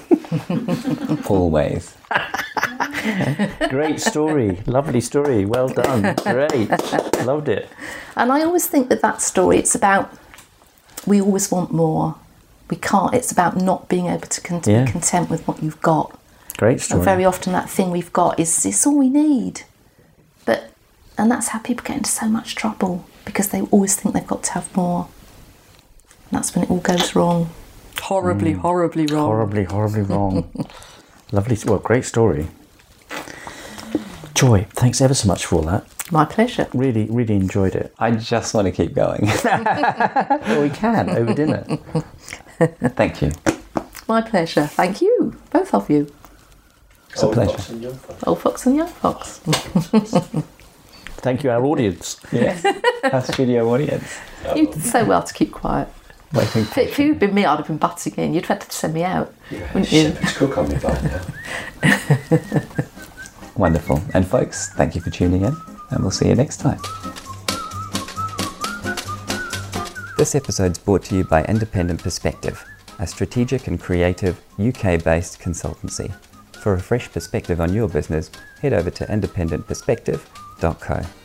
Always. Great story, lovely story, well done, great, loved it. And I always think that that story, it's about, we always want more. We can't, it's about not being able to be content with what you've got. Great story. And very often that thing we've got is it's all we need. And that's how people get into so much trouble, because they always think they've got to have more. And that's when it all goes wrong. Horribly, horribly wrong. Horribly, horribly wrong. Lovely, well, great story. Joy, thanks ever so much for all that. My pleasure. Really, really enjoyed it. I just want to keep going. Well, we can over dinner. Thank you. My pleasure. Thank you, both of you. It's a pleasure. Fox and young fox. Old fox and young fox. Thank you, our audience. Yes, our studio audience. You did so well to keep quiet. Waiting If you'd been me, I'd have been butting in. You'd have had to send me out, Yeah, wouldn't you? shepherd's cook on me by now. Wonderful. And folks, thank you for tuning in, and we'll see you next time. This episode's brought to you by Independent Perspective, a strategic and creative UK-based consultancy. For a fresh perspective on your business, head over to independentperspective.co.